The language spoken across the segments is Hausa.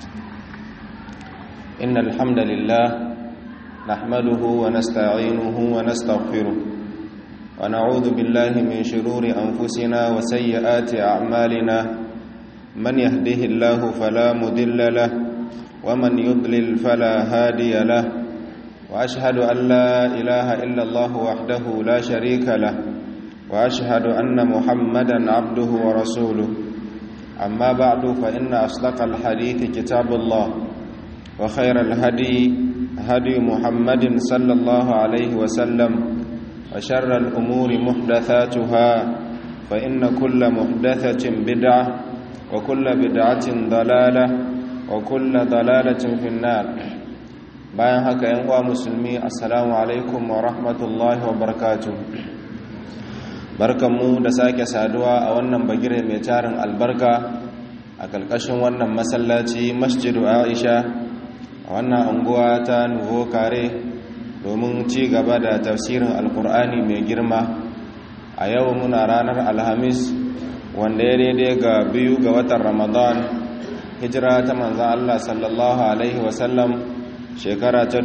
إن الحمد لله نحمده ونستعينه ونستغفره ونعوذ بالله من شرور أنفسنا وسيئات أعمالنا من يهده الله فلا مضل له ومن يضلل فلا هادي له وأشهد أن لا إله إلا الله وحده لا شريك له وأشهد أن محمدا عبده ورسوله أما بعد فإن أصدق الحديث كتاب الله وخير الهدي هدي محمد صلى الله عليه وسلم وشر الأمور محدثاتها فإن كل محدثة بدعة وكل بدعة ضلالة وكل ضلالة في النار. bayan haka yan uwa musulmi, assalamu alaikum wa rahmatullahi wa barakatuh. Barkanmu da sake saduwa a wannan bagire mai tarin albarka a kalkashin wannan masallaci Masjidu Aisha a wannan anguwa ta Nuvo Kare domin ci gaba da tafsirin Alkur'ani mai girma. A yau muna ranar Alhamis wanda ya daidai ga 2 ga watan Ramadan, hijira ta manzon Allah sallallahu alaihi wasallam shekara ta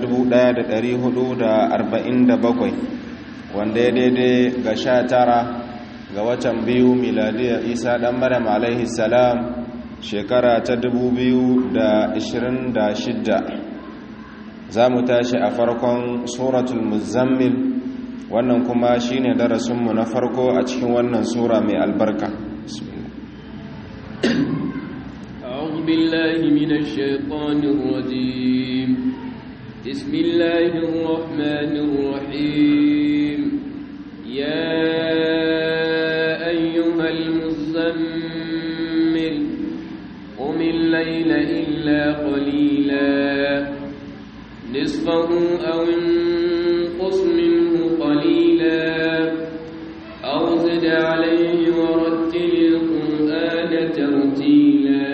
1447 wanda ya daidai ga 19 ga watan 2 miladiya Isa dan Maryam alaihi salam shekara ta 2026. za mu tashi a farkon suratul muzammil, wannan kuma shine darasinmu na farko a cikin wannan sura mai albarka. أعوذ بالله من الشيطان الرجيم. بسم الله الرحمن الرحيم. يا أيها المزمل قم الليل إلا قليلا نصفه أو انقص منه قليلا أو زد عليه ورتل القرآن ترتيلا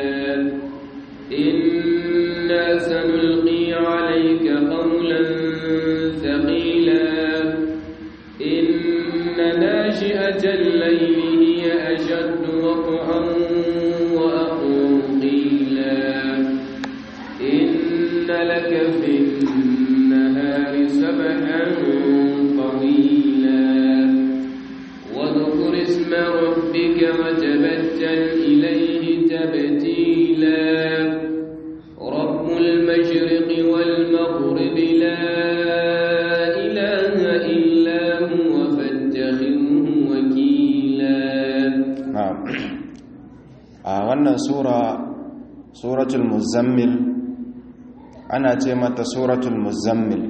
إنا سنلقي عليك قولا ثقيلا إن ناشئة الليل هي أشد وقعا وأقوم قيلا إن لك في النهار سبحا طويلا واذكر اسم ربك وتبتل إليه تبتيلا رب المشرق والمغرب لا إله إلا هو فاتخذه وكيلا. نعم. wannan suratul muzammil ana ce mata suratul muzammil.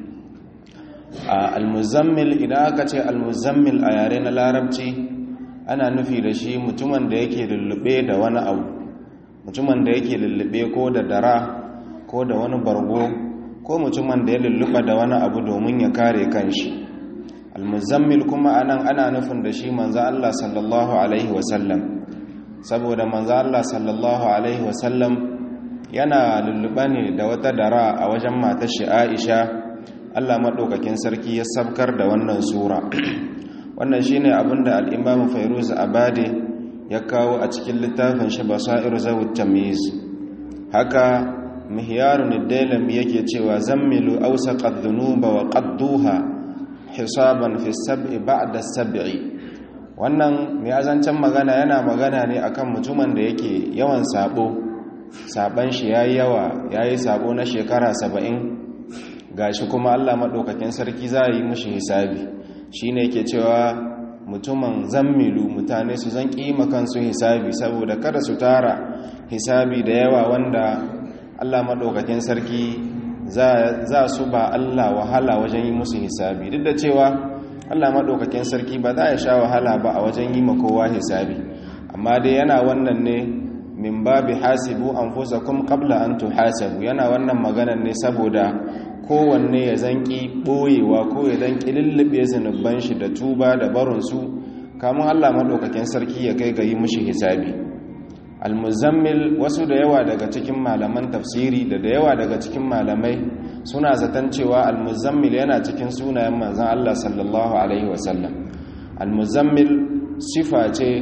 al-muzammil, idan aka ce al-muzammil a yare na larabci ana nufi da shi mutumin da yake lullube da wani abu, mutumin da yake lullube ko da dara ko da wani bargo, ko mutumin da ya lulluba da wani abu domin ya kare kanshi. al-muzammil kuma anan ana nufin da shi manzo Allah sallallahu alaihi wasallam, saboda manzo Allah sallallahu alaihi wasallam yana lulluɓa ne da wata dara a wajen matar shi Aisha. Allah maɗaukakin sarki ya sabkar da wannan sura. Wannan shine abinda al-Imam Fairuz Abadi ya kawo a cikin littafin shi Basairu Zawut Tamyiz. Haka Mihyarun ad-Dailami yake cewa zammilu awsaqad dhunuba wa qadduha hisaban fi sab'i ba'da sab'i. Wannan mai azancin magana yana magana ne akan mutumin da yake yawan saban shi yayi yawa, yayi sabo na shekara 70, gashi kuma Allah madaukakin sarki za yi mishi hisabi. Shine yake cewa mutumin zammilu, mutane su zan kima kansu hisabi saboda kada su tara hisabi da yawa wanda Allah madaukakin sarki za su ba Allah wahala wajen yi musu hisabi. Duk da cewa Allah madaukakin sarki ba za ya sha wahala ba a wajen yi ma kowa hisabi, amma dai yana wannan ne min babi hasibu anfusakum qabla an tuhasabu. Yana wannan maganar ne saboda kowanne ya zanki boyewa ko ya zanki lullube zanuban shi da tuba da barin su kamun Allah madaukakin sarki ya kai ga yi mishi hisabi. al-muzammil, wasu da yawa daga cikin malaman tafsiri da yawa daga cikin malamai suna zaton cewa al-muzammil yana cikin sunayen manzon Allah sallallahu alaihi wasallam. al-muzammil sifa ce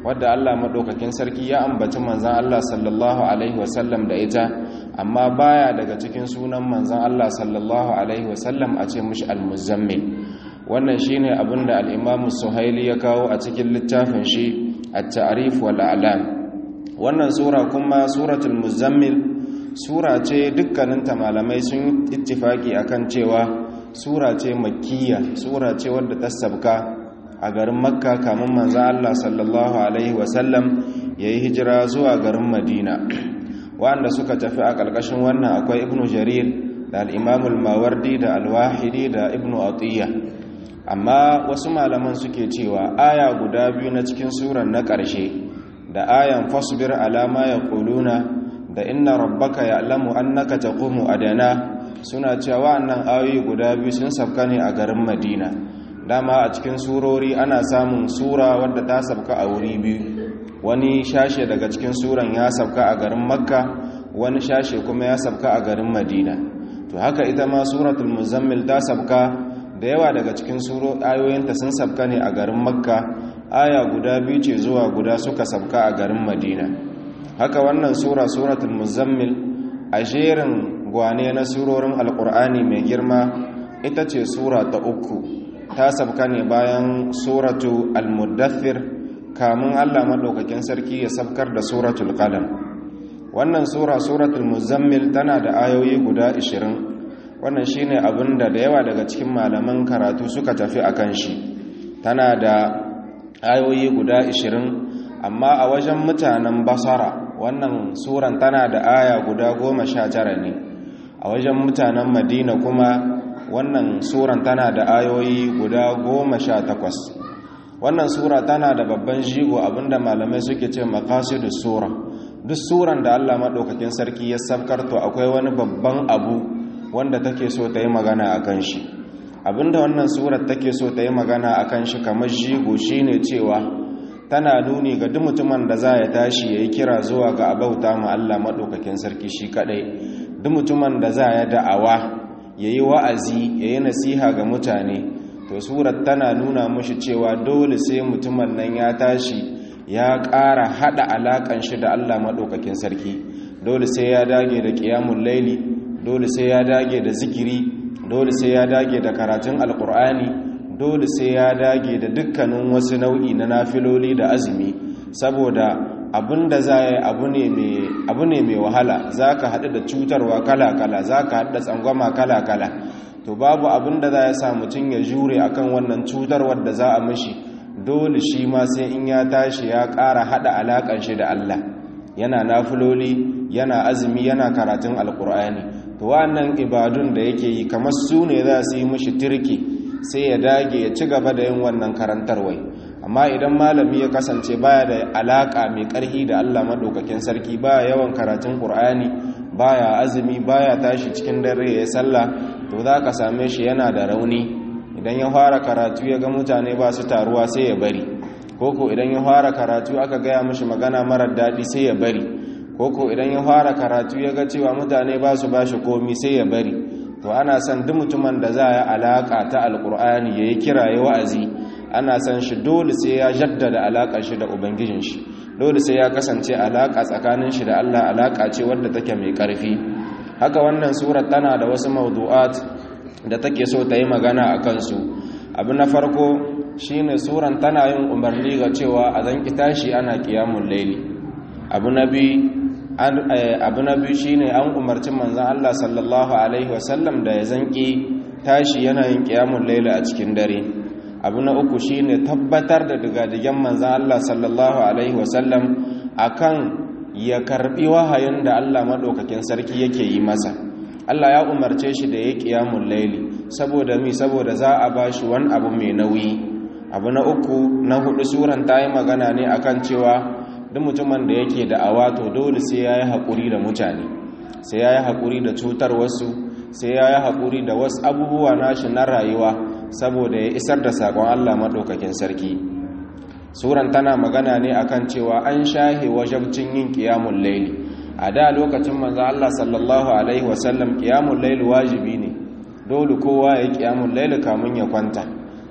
wadda Allah madaukakin sarki ya ambaci manzon Allah sallallahu alaihi wasallam da ita, amma baya daga cikin sunan manzon Allah sallallahu alaihi wasallam a ce mishi al-muzammil. wannan shine abinda al-Imam Suhaili ya kawo a cikin littafin shi at-Ta'rif wal A'lam. wannan sura kuma suratul muzammil sura ce dukkaninta malamai sun ittifaki akan cewa sura ce makkiya, sura ce wadda ta sabka a garin Makka kamun manzon Allah sallallahu alaihi wasallam yayi hijira zuwa garin Madina. wanda suka tafi a ƙarƙashin wannan akwai Ibn Jarir da al-Imam al-Mawardi da al-Wahidi da Ibn Atiyya. amma wasu malaman suke cewa aya guda biyu na cikin suran na ƙarshe da ayan fasbir ala ma yaquluna da inna rabbaka ya'lamu annaka taqumu adana suna cewa wannan ayoyi guda biyu sun sabka ne a garin Madina. dama a cikin surori ana samun sura wadda ta sabka a wuri biyu, wani shashe daga cikin suran ya sabka a garin Makka, wani shashe kuma ya sabka a garin Madina. to haka ita ma suratul muzammil ta sabka da yawa daga cikin ayoyinta sun sabka ne a garin Makka, aya guda biyu ce zuwa guda suka sabka a garin Madina. haka wannan suratul muzammil a jerin gwane na surorin alkur'ani mai girma ita ce sura ta uku, ta sabka ne bayan suratu al-muddathir kamun Allah madaukakin sarki ya sabkar da suratul qalam. wannan suratul muzammil tana da ayoyi guda 20. wannan shine abinda da yawa daga cikin malaman karatu suka tafi akan shi. tana da ayoyi guda 20, amma a wajen mutanen Basara wannan suran tana da aya guda 19 ne. a wajen mutanen Madina kuma wannan suran tana da ayoyi guda 18. wannan sura tana da babban jigo abinda malamai suke ce maqasidus sura. duk suran da Allah madaukakin sarki ya sabkar to akwai wani babban abu wanda take so ta yi magana akan shi. abinda wannan surar take so ta yi magana akan shi kamar jigo shine cewa tana nuni ga duk mutumin da za ya tashi yayi kira zuwa ga abauta ma Allah madaukakin sarki shi kadai, duk mutumin da za ya da'awa yayi wa'azi yayi nasiha ga mutane, to surar tana nuna mushi cewa dole sai mutumin nan ya tashi ya ƙara hada alakan shi da Allah madaukakin sarki. dole sai ya dage da qiyamul laili, dole sai ya dage da zikiri, dole sai ya dage da karatun alqur'ani, dole sai ya dage da dukkanin wasu nau'i na nafiloli da azumi, saboda abinda za yi abu ne mai wahala. za ka haɗu da cutarwa kala-kala, za ka haɗu da tsangwama kala-kala, to babu abinda za ya sa mutum ya jure akan wannan cutarwar da za a mishi. dole shi ma sai in ya tashi ya ƙara haɗa alaƙar shi da Allah, yana nafiloli, yana azumi, yana karatun alƙur'ani. to wannan ibadun da yake yi kamar su ne za su yi mishi tirki, sai ya dage ya ci gaba da yin wannan karantarwai. amma idan malami ya kasance baya da alaka mai ƙarfi da Allah madaukakin sarki, baya yawan karatun Qur'ani, baya azumi, baya tashi cikin dare ya sallah, to za ka same shi yana da rauni. idan ya fara karatu ya ga mutane ba su taruwa sai ya bari, koko idan ya fara karatu aka gaya mishi magana marar daɗi sai ya bari, koko idan ya fara karatu ya ga cewa mutane ba su bashi komi sai ya bari. to ana son duk mutumin da za ya alaka ta alkur'ani yayi kira ya wa'azi, ana son shi dole sai ya jaddada alakar shi da ubangijin shi, dole sai ya kasance alaka tsakanin shi da Allah alaka ce wadda take mai karfi. haka wannan surar tana da wasu mawdu'at da take so ta yi magana a kansu. abu na farko shine suran tana yin umarni ga cewa a zan tashi ana qiyamul layli. abu na biyu shine an umarci manzon Allah sallallahu alaihi wasallam da ya zanki tashi yana yin qiyamul layli a cikin dare. abu na uku shine tabbatar da digadigen manzon Allah sallallahu alaihi wasallam akan ya karbi wahayin da Allah madaukakin sarki yake yi masa. Allah ya umarce shi da ya qiyamul layli saboda za a bashi wani abu mai nauyi. abu na uku na hudu suran ta yi magana ne akan cewa duk mutumin da yake da awato dole sai ya yi haƙuri da mutane, sai ya yi haƙuri da cutar wasu, sai ya yi haƙuri da wasu abubuwa nashi na rayuwa saboda ya isar da saƙon Allah maɗaukakin sarki. suran tana magana ne akan cewa an shahe wajabcin yin ƙiyamun laili. a da lokacin manzo Allah sallallahu alaihi wasallam ƙiyamun laili wajibi ne, dole kowa ya ƙiyamun laili kamun ya kwanta.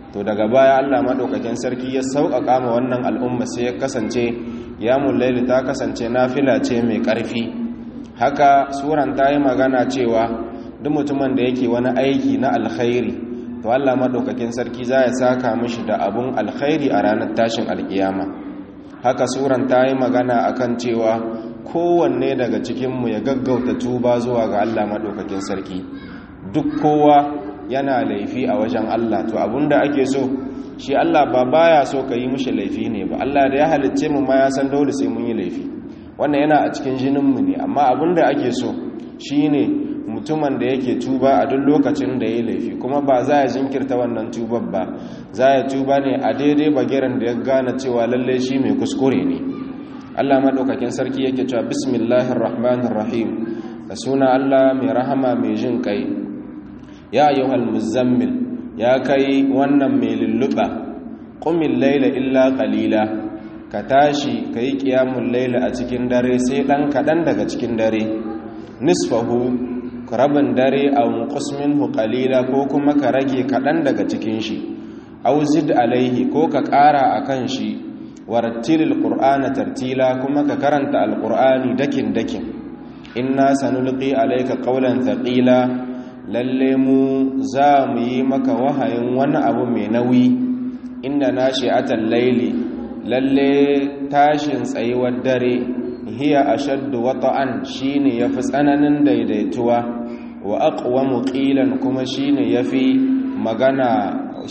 to daga baya Allah madaukakin sarki ya sauƙaƙa ma wannan al'umma sai ya kasance qiyamul layli ta kasance nafila ce mai ƙarfi. Haka suran ta yi magana cewa duk mutumin da yake wani aiki na alkhairi to Allah madaukakin sarki za ya saka mishi da abun alkhairi a ranar tashin alkiyama. Haka suran ta yi magana akan cewa kowanne daga cikinmu ya gaggauta tuba zuwa ga Allah madaukakin sarki. Duk kowa yana laifi a wajen Allah, to abinda ake so shi Allah ba baya so ka yi mishi laifi ne ba. Allah da ya halicce mu ma ya san dole sai mun yi laifi, wannan yana a cikin jininmu ne. Amma abinda ake so shine mutumin da yake tuba a duk lokacin da ya yi laifi, kuma ba za ya jinkirta wannan tubar ba, za ya tuba ne a daidai bagiran da ya gane cewa lalle shi mai kuskure ne. Allah madaukakin sarki yake cewa bismillahir rahmanir rahim, da suna Allah mai rahama mai jin kai. Ya ayyuhal muzammil, ya kai wannan mai lulluɓa, qumil layla illa qalila, ka tashi kai qiyamul layla a cikin dare sai dan kadan daga cikin dare. Nisfahu, rabin dare aw munqus minhu qalila, ko kuma ka rage kadan daga cikin shi. Aw zid alaihi, ko ka ƙara akan shi. Warattilil qur'ana tartila, kuma ka karanta alqur'ani dakin dakin. Inna sanulqi alayka qawlan thaqila, lalle mu za mu yi maka wahayin wani abu mai nauyi. Inda nashi'atal layli, lalle tashin tsayuwar dare, hiya ashaddu wata'an, shine yafi tsananin daidaituwa, wa aqwamu qilan, kuma shine yafi magana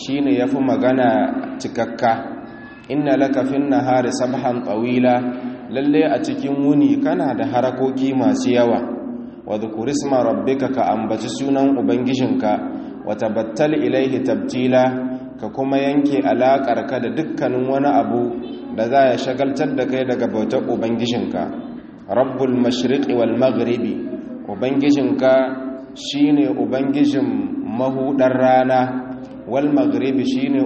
cikakka. Inna laka fin nahari sabhan tawila, lalle a cikin wuni kana da harakoki masu yawa. Wa dhkur isma rabbika, ka ambaci sunan ubangijinka. Wa tabattal ilaihi tabtila, ka kuma yanke alaƙarka da dukkanin wani abu da za ya shagaltar da kai daga bautar ubangijinka. Rabbul mashriqi wal maghribi, ubangijinka shine ubangijin mahudar rana, wal maghribi shine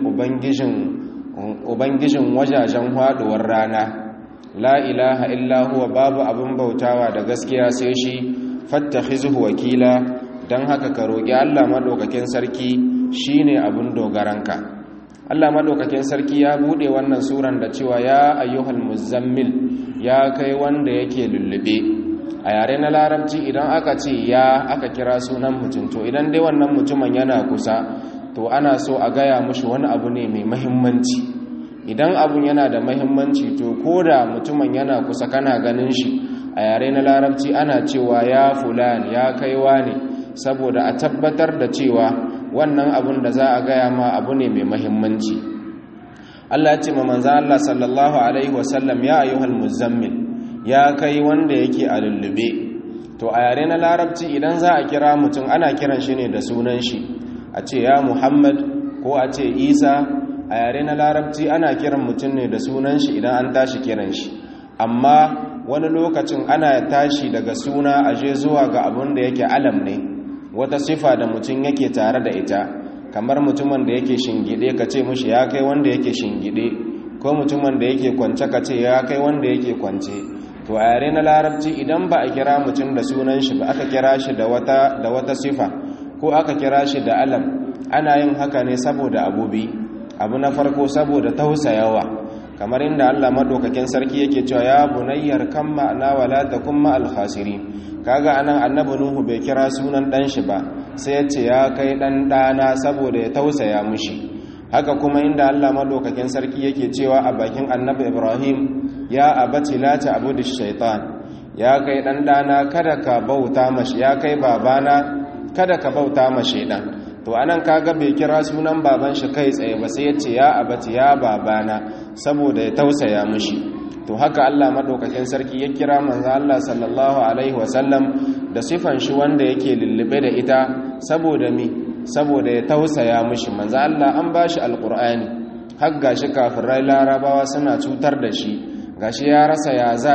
ubangijin wajajen haduwar rana. La ilaha illa huwa, babu abin bautawa da gaskiya sai shi. Fattakhizuhu wakila, dan haka ka roki Allah madaukakin sarki shine abin dogaranka. Allah madaukakin sarki ya bude wannan suran da cewa ya ayyuhal muzammil, ya kai wanda yake lullube. A yare na larabci idan aka ce ya aka kira sunan mutum, to idan dai wannan mutumin yana kusa, to ana so a gaya mushi wani abu ne mai mahimmanci. Idan abun yana da mahimmanci, to koda mutumin yana kusa kana ganin shi, a yare na larabci ana cewa ya fulani, ya kaiwa ne, saboda a tabbatar da cewa wannan abun da za a gaya ma abu ne mai mahimmanci. Allah ya ce ma manzo Allah sallallahu alaihi wasallam, ya ayyuhal muzammil, ya kai wanda yake a lullube. To a yare na larabci idan za a kira mutum ana kiran shi ne da sunan shi, a ce ya Muhammad ko a ce Isa. A yare na larabci ana kiran mutum ne da sunan shi idan an tashi kiran shi, amma wani lokacin ana tashi daga suna aje zuwa ga abin da yake alam ne, wata sifa da mutum yake tare da ita. Kamar mutumin da yake shingide ka ce mushi ya kai wanda yake shingide, ko mutumin da yake kwance ka ce ya kai wanda yake kwance. To a yare na larabci idan ba a kira mutum da sunan shi ba, aka kira shi da wata sifa ko aka kira shi da alam, ana yin haka ne saboda abubi. Abu na farko saboda tausayawa, kamar inda Allah madaukakin sarki yake cewa ya bunayyar kan ma'ana wala takum ma'al khasirin. Kaga anan annabi Nuhu bai kira sunan dan shi ba, sai ya ce ya kai dan dana saboda ya tausaya mushi. Haka kuma inda Allah madaukakin sarki yake cewa a bakin annabi Ibrahim, ya abati la ta'budish shaitan, ya kai dan dana kada ka bauta mashi, ya kai babana kada ka bauta ma shaitan. To anan kaga bai kira sunan baban shi kai tsaye ba, sai ya ce ya abati, ya babana, saboda ya tausaya mushi. To haka Allah madaukakin sarki ya kira manzo Allah sallallahu alaihi wasallam da sifan shi wanda yake lullube da ita, saboda saboda ya tausaya mushi. Manzo Allah an bashi alqur'ani, har gashi kafirai larabawa suna cutar da shi, gashi ya rasa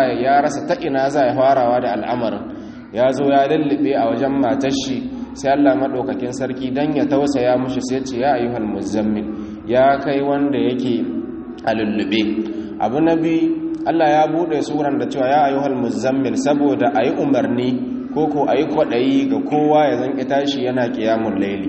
ta ina za ya farawa da al'amarin. Ya zo ya lullube a wajen matar shi, sai Allah madaukakin sarki dan ya tausaya mushi sai ce ya ayyuhal muzammil, ya kai wanda yake a lullube. Abu nabi, Allah ya bude suran da cewa ya ayyuhal muzammil saboda ayi umarni ko ayi kwadayi ga kowa ya zanki tashi yana qiyamul layli.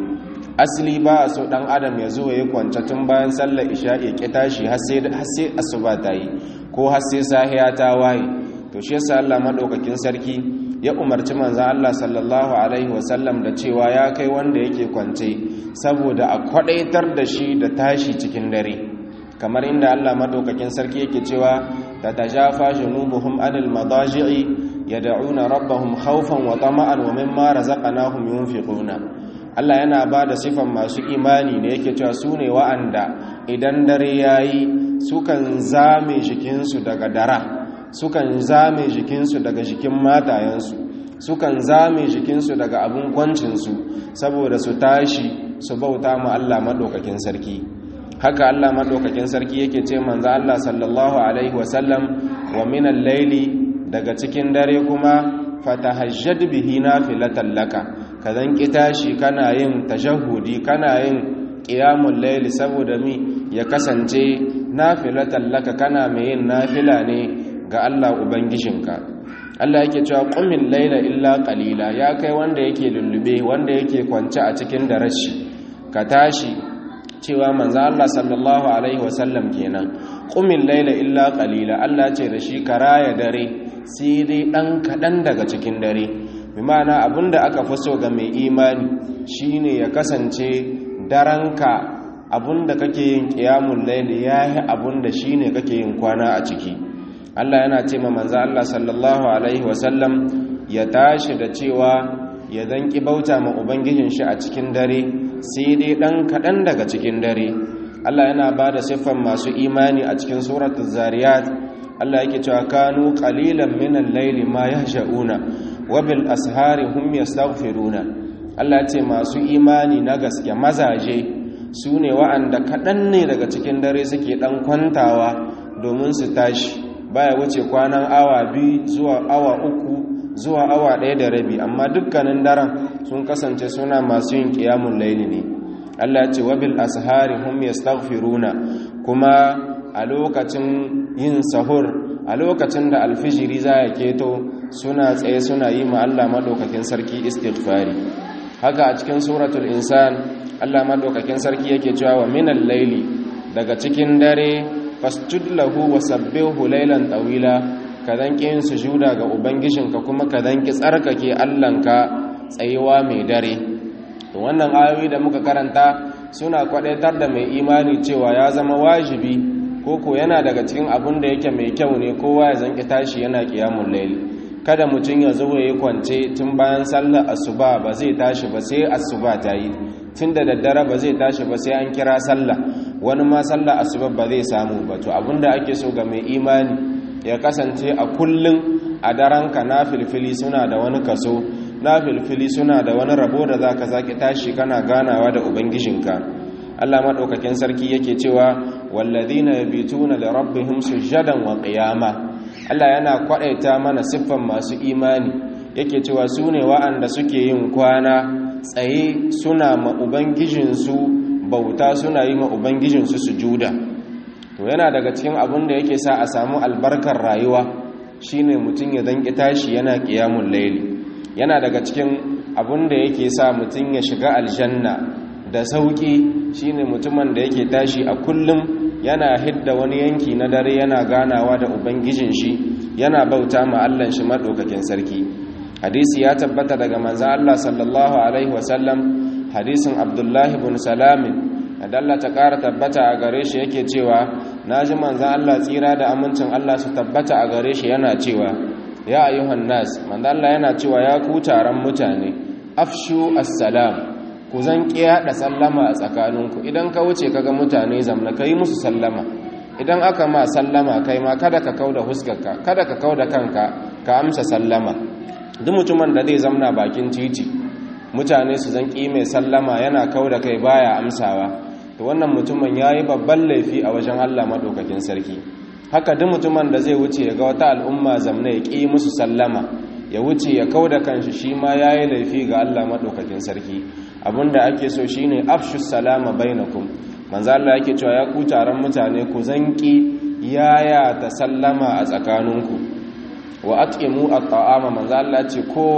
asali ba a so dan adam ya zo ya kwanta tun bayan sallar isha ya ki tashi har sai asuba ta yi ko har sai sahiya ta waye. to shi yasa Allah madaukakin sarki ya umarci manzon Allah sallallahu alaihi wasallam da cewa ya kai wanda yake kwance saboda a kwadaitar da shi da tashi cikin dare, kamar inda Allah madaukakin sarki yake cewa tatajafa junubuhum anil madaji'i yad'una rabbahum khawfan wa tama'an wa mimma razaqnahum yunfiquna. Allah yana ba da sifan masu imani ne yake cewa su ne wa'anda idan dare yayi sukan zame jikinsu daga dara, sukan zame jikinsu daga jikin matayensu, sukan zame jikinsu daga abin kwancinsu saboda su tashi su bauta ma Allah madaukakin sarki. haka Allah madaukakin sarki yake ce manzo Allah sallallahu alaihi wasallam wa minal layli, daga cikin dare kuma fatahajjad bihi nafilatan laka, kazan kitashi kana yin tajahudi, kana yin qiyamul layli saboda mi ya kasance nafilatan laka, kana mai yin nafila ne ga Allah ubangijinka. Allah yake cewa qumil layla illa qalila, ya kai wanda yake lullube, wanda yake kwance a cikin darashi ka tashi, cewa manzo Allah sallallahu alaihi wasallam kenan qumil layla illa qalila, Allah ce da shi karaya dare sai dai dan kadan daga cikin dare. bi ma'ana abinda aka fi so ga mai imani shine ya kasance daranka abinda kake yin qiyamul layli yayi abinda shine kake yin kwana a ciki. Allah yana ce ma manzo Allah sallallahu alaihi wasallam ya tashi da cewa ya zanki bauta ma ubangijin shi a cikin dare sai dai dan kadan daga cikin dare. Allah yana bada siffan masu imani a cikin suratul zariyat. Allah yake cewa kanu qalilan minal layli ma yahja'una wa bil ashari hum yastaghfiruna. Allah ce masu imani na gaske mazaje su ne wa'anda kadan ne daga cikin dare suke dan kwantawa domin su tashi, baya wuce kwanan awa 2 zuwa awa 3 zuwa awa 1 da rabi, amma dukkanin daren sun kasance suna masu yin qiyamul layli ne. Allah ce wa bil ashari hum yastaghfiruna, kuma a lokacin yin sahur, a lokacin da alfijiri za ya keto suna tsaye suna yi ma Allah madaukakin sarki istighfari. haka a cikin suratul insan Allah madaukakin sarki yake cewa wa minal layli, daga cikin dare fasjud lahu wa sabbihu laylan tawila, ka danki yin sujuda ga ubangijinka kuma ka danki tsarkake Allahnka tsayuwa mai dare. to wannan ayoyi da muka karanta suna kwadaitar da mai imani cewa ya zama wajibi koko yana daga cikin abin da yake mai kyau ne kowa ya zanki tashi yana qiyamul layl. kada mutum ya zo yayi kwance tun bayan sallar asuba ba zai tashi ba sai asuba ta yi, tun da daddare ba zai tashi ba sai an kira sallah, wani ma sallar asuba ba zai samu ba. to abinda ake so ga mai imani ya kasance a kullun a daranka nafilfili suna da wani kaso, nafilfili suna da wani rabo da zaka zaki tashi kana ganawa da ubangijinka. Allah madaukakin sarki yake cewa walladhina yabituna li rabbihim sujadan wa qiyama. Allah yana kwadaita mana siffan masu imani, yake cewa su ne wa'anda suke yin kwana tsaye suna ma ubangijinsu bauta, suna yi ma ubangijinsu sujuda. to yana daga cikin abin da yake sa a samu albarkar rayuwa shine mutum ya danki tashi yana qiyamul layli. yana daga cikin abin da yake sa mutum ya shiga aljanna da sauki shine mutumin da yake tashi a kullum yana hidda wani yanki na dare yana ganawa da ubangijin shi, yana bauta ma Allah shi madaukakin sarki. hadisi ya tabbata daga manzo Allah sallallahu alaihi wasallam, hadisin Abdullah ibn Salam da Allah ta kara tabbata a gare shi yake cewa naji manzo Allah tsira da amincin Allah su tabbata a gare shi yana cewa ya ayyuhan nas, manzo Allah yana cewa ya ku taron mutane, afshu assalam, ku zan da sallama a tsakaninku. idan ka wuce kaga mutane zamna kai musu sallama, idan aka ma sallama kai ma kada ka kauda huskarka, kada ka kauda kanka, ka amsa sallama. duk mutumin da zai zamna bakin titi mutane su zan mai sallama yana kauda kai baya amsawa, to wannan mutumin yayi babban laifi a wajen Allah madaukakin sarki. haka duk mutumin da zai wuce ya ga wata al'umma zamna ya ƙi musu sallama, ya wuce ya kauda kanshi, shi ma yayi laifi ga Allah madaukakin sarki. abinda ake so shine afshus salama bainakum. manzo Allah yake cewa ya ku taron mutane ku zanki yaya ta sallama a tsakaninku. wa at'imu at'ama, manzo Allah ce kowa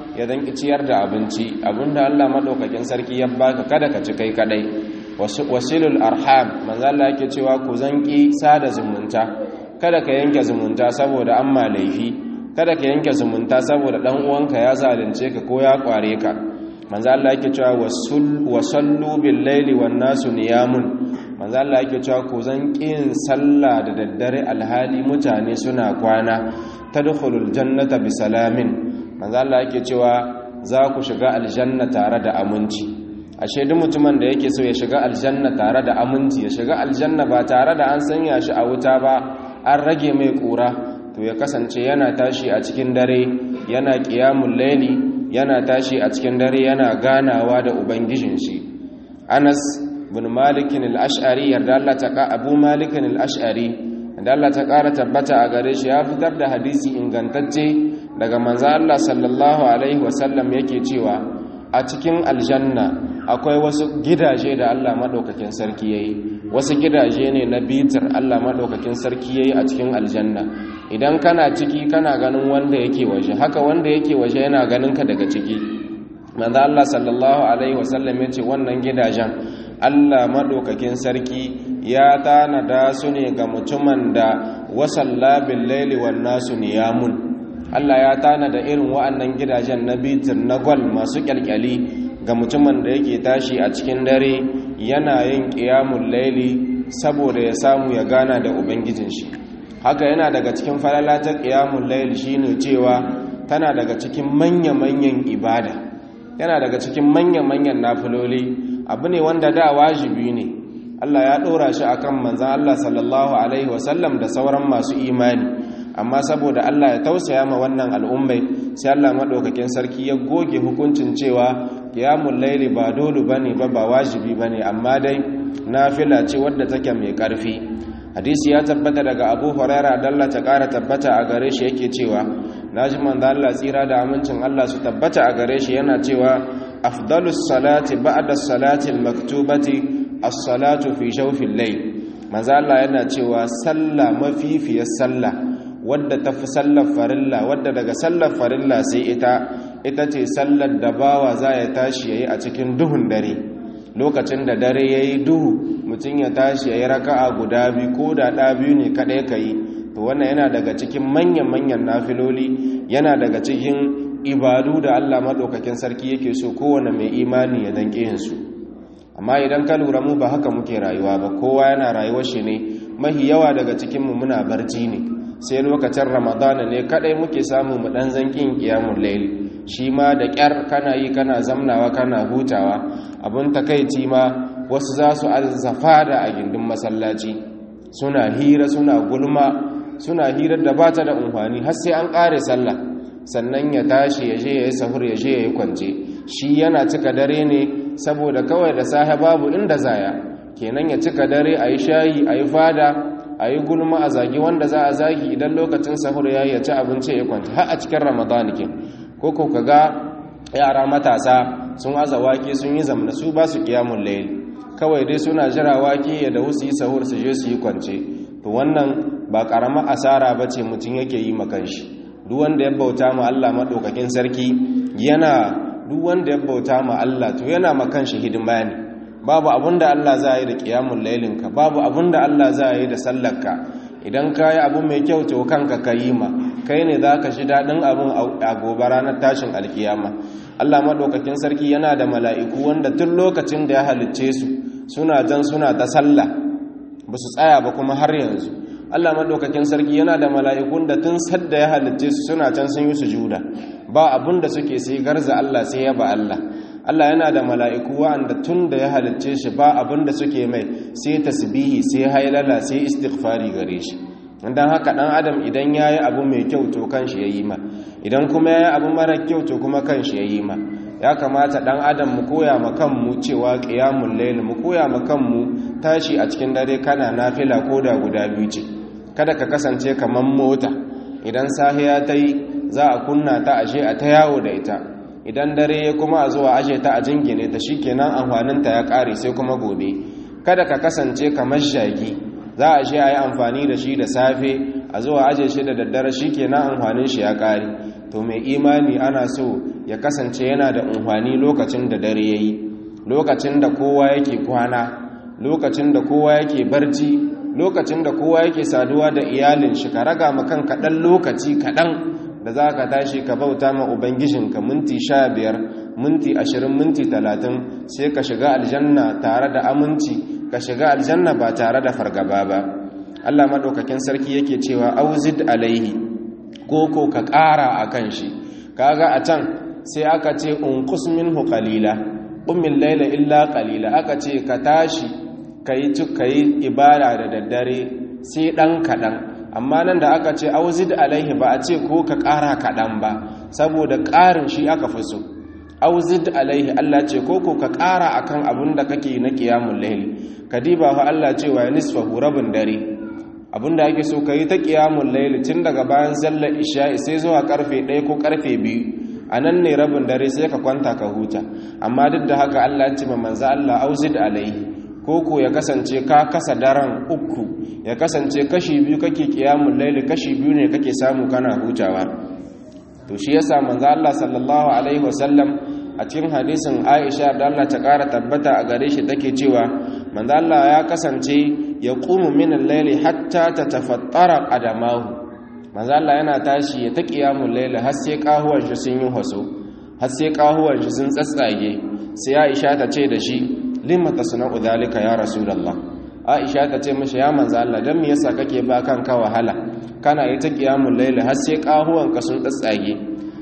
ya danki ciyar da abinci, abinda Allah madaukakin sarki ya baka kada ka ci kai kadai. Wasilul arham, manzo Allah yake cewa ku zanki sada zumunta, kada ka yanke zumunta saboda an ma laifi, kada ka yanke zumunta saboda dan uwanka ya zalunce ka ko ya kware ka. Manzo Allah yake cewa wasallu bil laili wan nasu niyamun, manzo Allah yake cewa ku zanki yin sallah da daddare alhali mutane suna kwana, tadkhulul jannata bisalamin, manzo Allah yake cewa za ku shiga aljanna tare da aminci. Ashe duk mutumin da yake so ya shiga aljanna tare da aminci, ya shiga aljanna ba tare da an sanya shi a wuta ba, an rage mai kura, to ya kasance yana tashi a cikin dare, yana qiyamul layli, yana tashi a cikin dare yana ganawa da ubangijin shi. Anas bin Malik al-Ash'ari yarda Allah ta Abu Malik al-Ash'ari da Allah ta ƙara tabbata a gare shi ya fitar da hadisi ingantacce daga manzo Allah sallallahu alaihi wasallam yake cewa a cikin aljanna akwai wasu gidaje da Allah madaukakin sarki yayi, wasu gidaje ne na bitir Allah madaukakin sarki yayi a cikin aljanna. Idan kana ciki kana ganin wanda yake waje, haka wanda yake waje yana ganin ka daga ciki. Manzo Allah sallallahu alaihi wasallam yace wannan gidajen Allah madaukakin sarki ya tanada su ne ga mutumin da wasalla bil laili wan nasu niyamun. Allah ya tanada irin wa'annan gidajen na bitir na gwal masu kyalkyali ga mutumin da yake tashi a cikin dare yana yin qiyamul laili saboda ya samu ya gana da ubangijin shi. Haka yana daga cikin falala ta qiyamul laili shine cewa tana daga cikin manya-manyan ibada, yana daga cikin manya-manyan nafiloli, abu ne wanda da wajibi ne Allah ya ɗora shi akan manzon Allah sallallahu alaihi wasallam da sauran masu imani, amma saboda Allah ya tausaya ma wannan al'ummai sai Allah madaukakin sarki ya goge hukuncin cewa qiyamul layli ba dole bane ba wajibi bane, amma dai nafila ce wadda take mai ƙarfi. Hadisi ya tabbata daga Abu Hurairah dalla ta ƙara tabbata a gare shi yake cewa naji manzon Allah tsira da amincin Allah su tabbata a gare shi yana cewa afdalus salati ba'da salati al-maktubati as-salatu fi jawfil layl. Manzo Allah yana cewa sallah mafifiyar sallah wadda tafi sallar farilla, wadda daga sallar farilla sai ita ce sallar da bawa za ya tashi yayi a cikin duhun dare. Lokacin da dare yayi duhu mutum ya tashi yayi raka'a guda biyu ko da biyu ne kadai kai, to wannan yana daga cikin manyan nafiloli, yana daga cikin ibadu da Allah madaukakin sarki yake so kowane mai imani ya danke yin su. Amma idan ka lura mu ba haka muke rayuwa ba, kowa yana rayuwar shi ne, mahi yawa daga cikin mu muna barci ne, sai lokacin Ramadana ne kadai muke samu mu dan zankin qiyamul layl, shi ma da kyar kana yi kana zamnawa kana hutawa. Abun takeici ma wasu za su azzafa da a gindin masallaci suna hira suna gulma, suna hirar da bata da umfani har sai an kare sallah sannan ya tashi ya je ya yi sahur ya je ya yi kwance. Shi yana cika dare ne saboda kawai da safe babu inda zaya, kenan ya cika dare a yi shayi a yi fada a yi gulma a zagi wanda za a zagi idan lokacin sahur ya yi ya ci abinci ya kwanta har a cikin Ramadan ke. Ko ka ga yara matasa sun aza wake sun yi zamna, su ba su qiyamul layl, kawai dai suna jira wake ya dahu su yi sahur su je su yi kwance. To wannan ba karamar asara bace mutum yake yi makan shi. Duk wanda ya bauta ma Allah madaukakin sarki duk wanda ya bauta ma Allah to yana makan shi hidima ne. Babu abunda Allah za yi da qiyamul laylin ka, babu abunda Allah za yi da sallarka. Idan ka yi abu mai kyau to kanka ka yi ma, kai ne za ka ji daɗin abin a gobe ranar tashin alkiyama. Allah madaukakin sarki yana da mala'iku wanda tun lokacin da ya halicce su suna ta sallah ba su tsaya ba kuma har yanzu. Allah madaukakin sarki yana da mala'ikun da tun sadda ya halicce su suna can sun yi sujuda, ba abun da suke sai garza Allah sai yaba Allah. Allah yana da mala'iku wa'anda tun da ya halicce shi ba abin da suke mai sai tasbihi sai hailala sai istighfari gare shi. Dan haka dan adam idan yayi abu mai kyau to kanshi yayi ma, idan kuma yayi abu mara kyau to kuma kanshi yayi ma. Ya kamata dan adam mu koya ma kanmu cewa qiyamul layl, mu koya ma kanmu tashi a cikin dare kana nafila koda guda biyu ce. Kada ka kasance kaman mota, idan sahiya tayi za a kunna ta aje a ta yawo da ita, idan dare ya kuma a zuwa aje ta a jingine ta shikenan amfaninta ya kare sai kuma gobe. Kada ka kasance kamar shagi, za a je a yi amfani da shi da safe a zuwa aje shi da daddare shikenan amfanin shi ya kare. to mai imani ana so ya kasance yana da unhwani lokacin da dare yayi, lokacin da kowa yake kwana, lokacin da kowa yake barci, lokacin da kowa yake saduwa da iyalin shi, ka raga ma kanka dan lokaci kaɗan da za ka tashi ka bauta ma ubangijinka minti 15 minti 20 minti 30 sai ka shiga aljanna tare da aminci, ka shiga aljanna ba tare da fargaba ba. Allah madaukakin sarki yake cewa auzid alaihi, koko ka ƙara akan shi. Kaga a can sai aka ce unqus minhu qalila qumil layla illa qalila, aka ce ka tashi kai ibada da daddare sai dan kadan. Amma nan da aka ce auzid alaihi ba a ce ko ka ƙara kadan ba, saboda ƙarin shi aka fi so. auzid alaihi, Allah ce koko ka ƙara akan abin da kake na qiyamul layl. Kadiba fa Allah ce wa nisfahu rabin dare, abinda ake so kai ta qiyamul layl tun daga bayan sallar isha'i sai zuwa karfe 1 ko karfe 2, anan ne rabin dare sai ka kwanta ka huta. Amma duk da haka Allah ya ce ma manzo Allah auzid alaihi, koko ya kasance ka kasa daren 3, ya kasance kashi 2 kake qiyamul layl, kashi 2 ne kake samu kana hutawa. To shi yasa manzo Allah sallallahu alaihi wasallam a cikin hadisin Aisha da Allah ta ƙara tabbata a gare shi take cewa manzo Allah ya kasance ya qumu min al-layli hatta tatafattara qadamahu. Manzo Allah yana tashi ya ta qiyamul layl har sai kahuwan shi sun yi haso, har sai kahuwan shi sun tsatsage. Sai Aisha ta ce da shi limma tasna'u dhalika ya rasulullah. Aisha ta ce mishi ya manzo Allah dan me yasa kake ba kanka wahala, kana yi ta qiyamul layl har sai kahuwan ka sun tsatsage,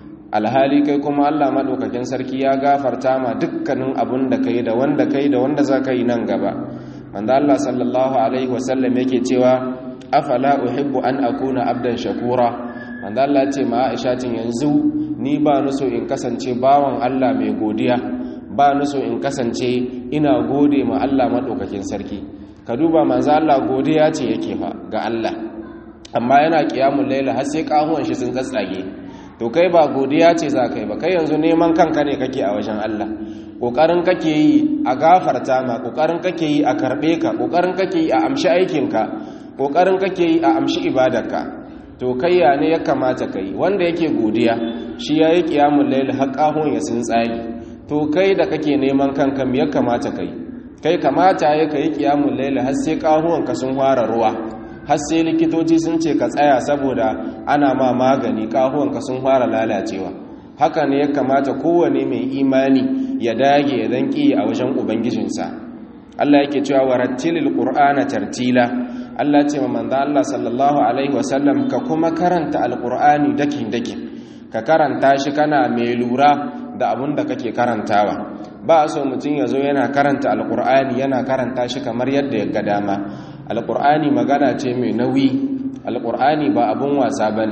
alhali kai kuma Allah madaukakin sarki ya gafarta ma dukkanin abun da kai da wanda za ka yi nan gaba. Manzo Allah sallallahu alaihi wasallam yake cewa afala uhibbu an akuna abdan shakura. Manzo Allah ya ce ma Aisha tin yanzu ni ba ni so in kasance bawan Allah mai godiya, ba ni so in kasance ina gode ma Allah madaukakin sarki. Ka duba manzo Allah godiya ce yake fa ga Allah, amma yana qiyamul layl har sai kahuwan shi sun tsatsage. To kai ba godiya ce za ka yi ba, kai yanzu neman kanka ne kake a wajen Allah, ƙoƙarin kake yi a gafarta ma, ƙoƙarin kake yi a karɓe ka, ƙoƙarin kake yi a amshi aikinka, ƙoƙarin kake yi a amshi ibadarka. To kai ya ne ya kamata ka yi? Wanda yake godiya shi ya yi ƙiyamun laili har ƙahon ya sun tsagi. To kai da kake neman kanka me ya kamata ka yi? Kai kamata ya ka yi ƙiyamun laili har sai ƙahonka sun fara ruwa, har sai likitoci sun ce ka tsaya saboda ana ma magani, ƙahuwanka sun fara lalacewa. Haka ne ya kamata kowane mai imani ya dage ya danki a wajen ubangijinsa. Allah yake cewa warattilil qur'ana tartila. Allah ce ma manzo Allah sallallahu alaihi wasallam ka kuma karanta alqur'ani dakin ka karanta shi kana mai lura da abin da kake karantawa. Ba a so mutum ya zo yana karanta alqur'ani yana karanta shi kamar yadda ya ga dama. Alƙur'ani magana ce mai nauyi, alƙur'ani ba abun wasa ba ne,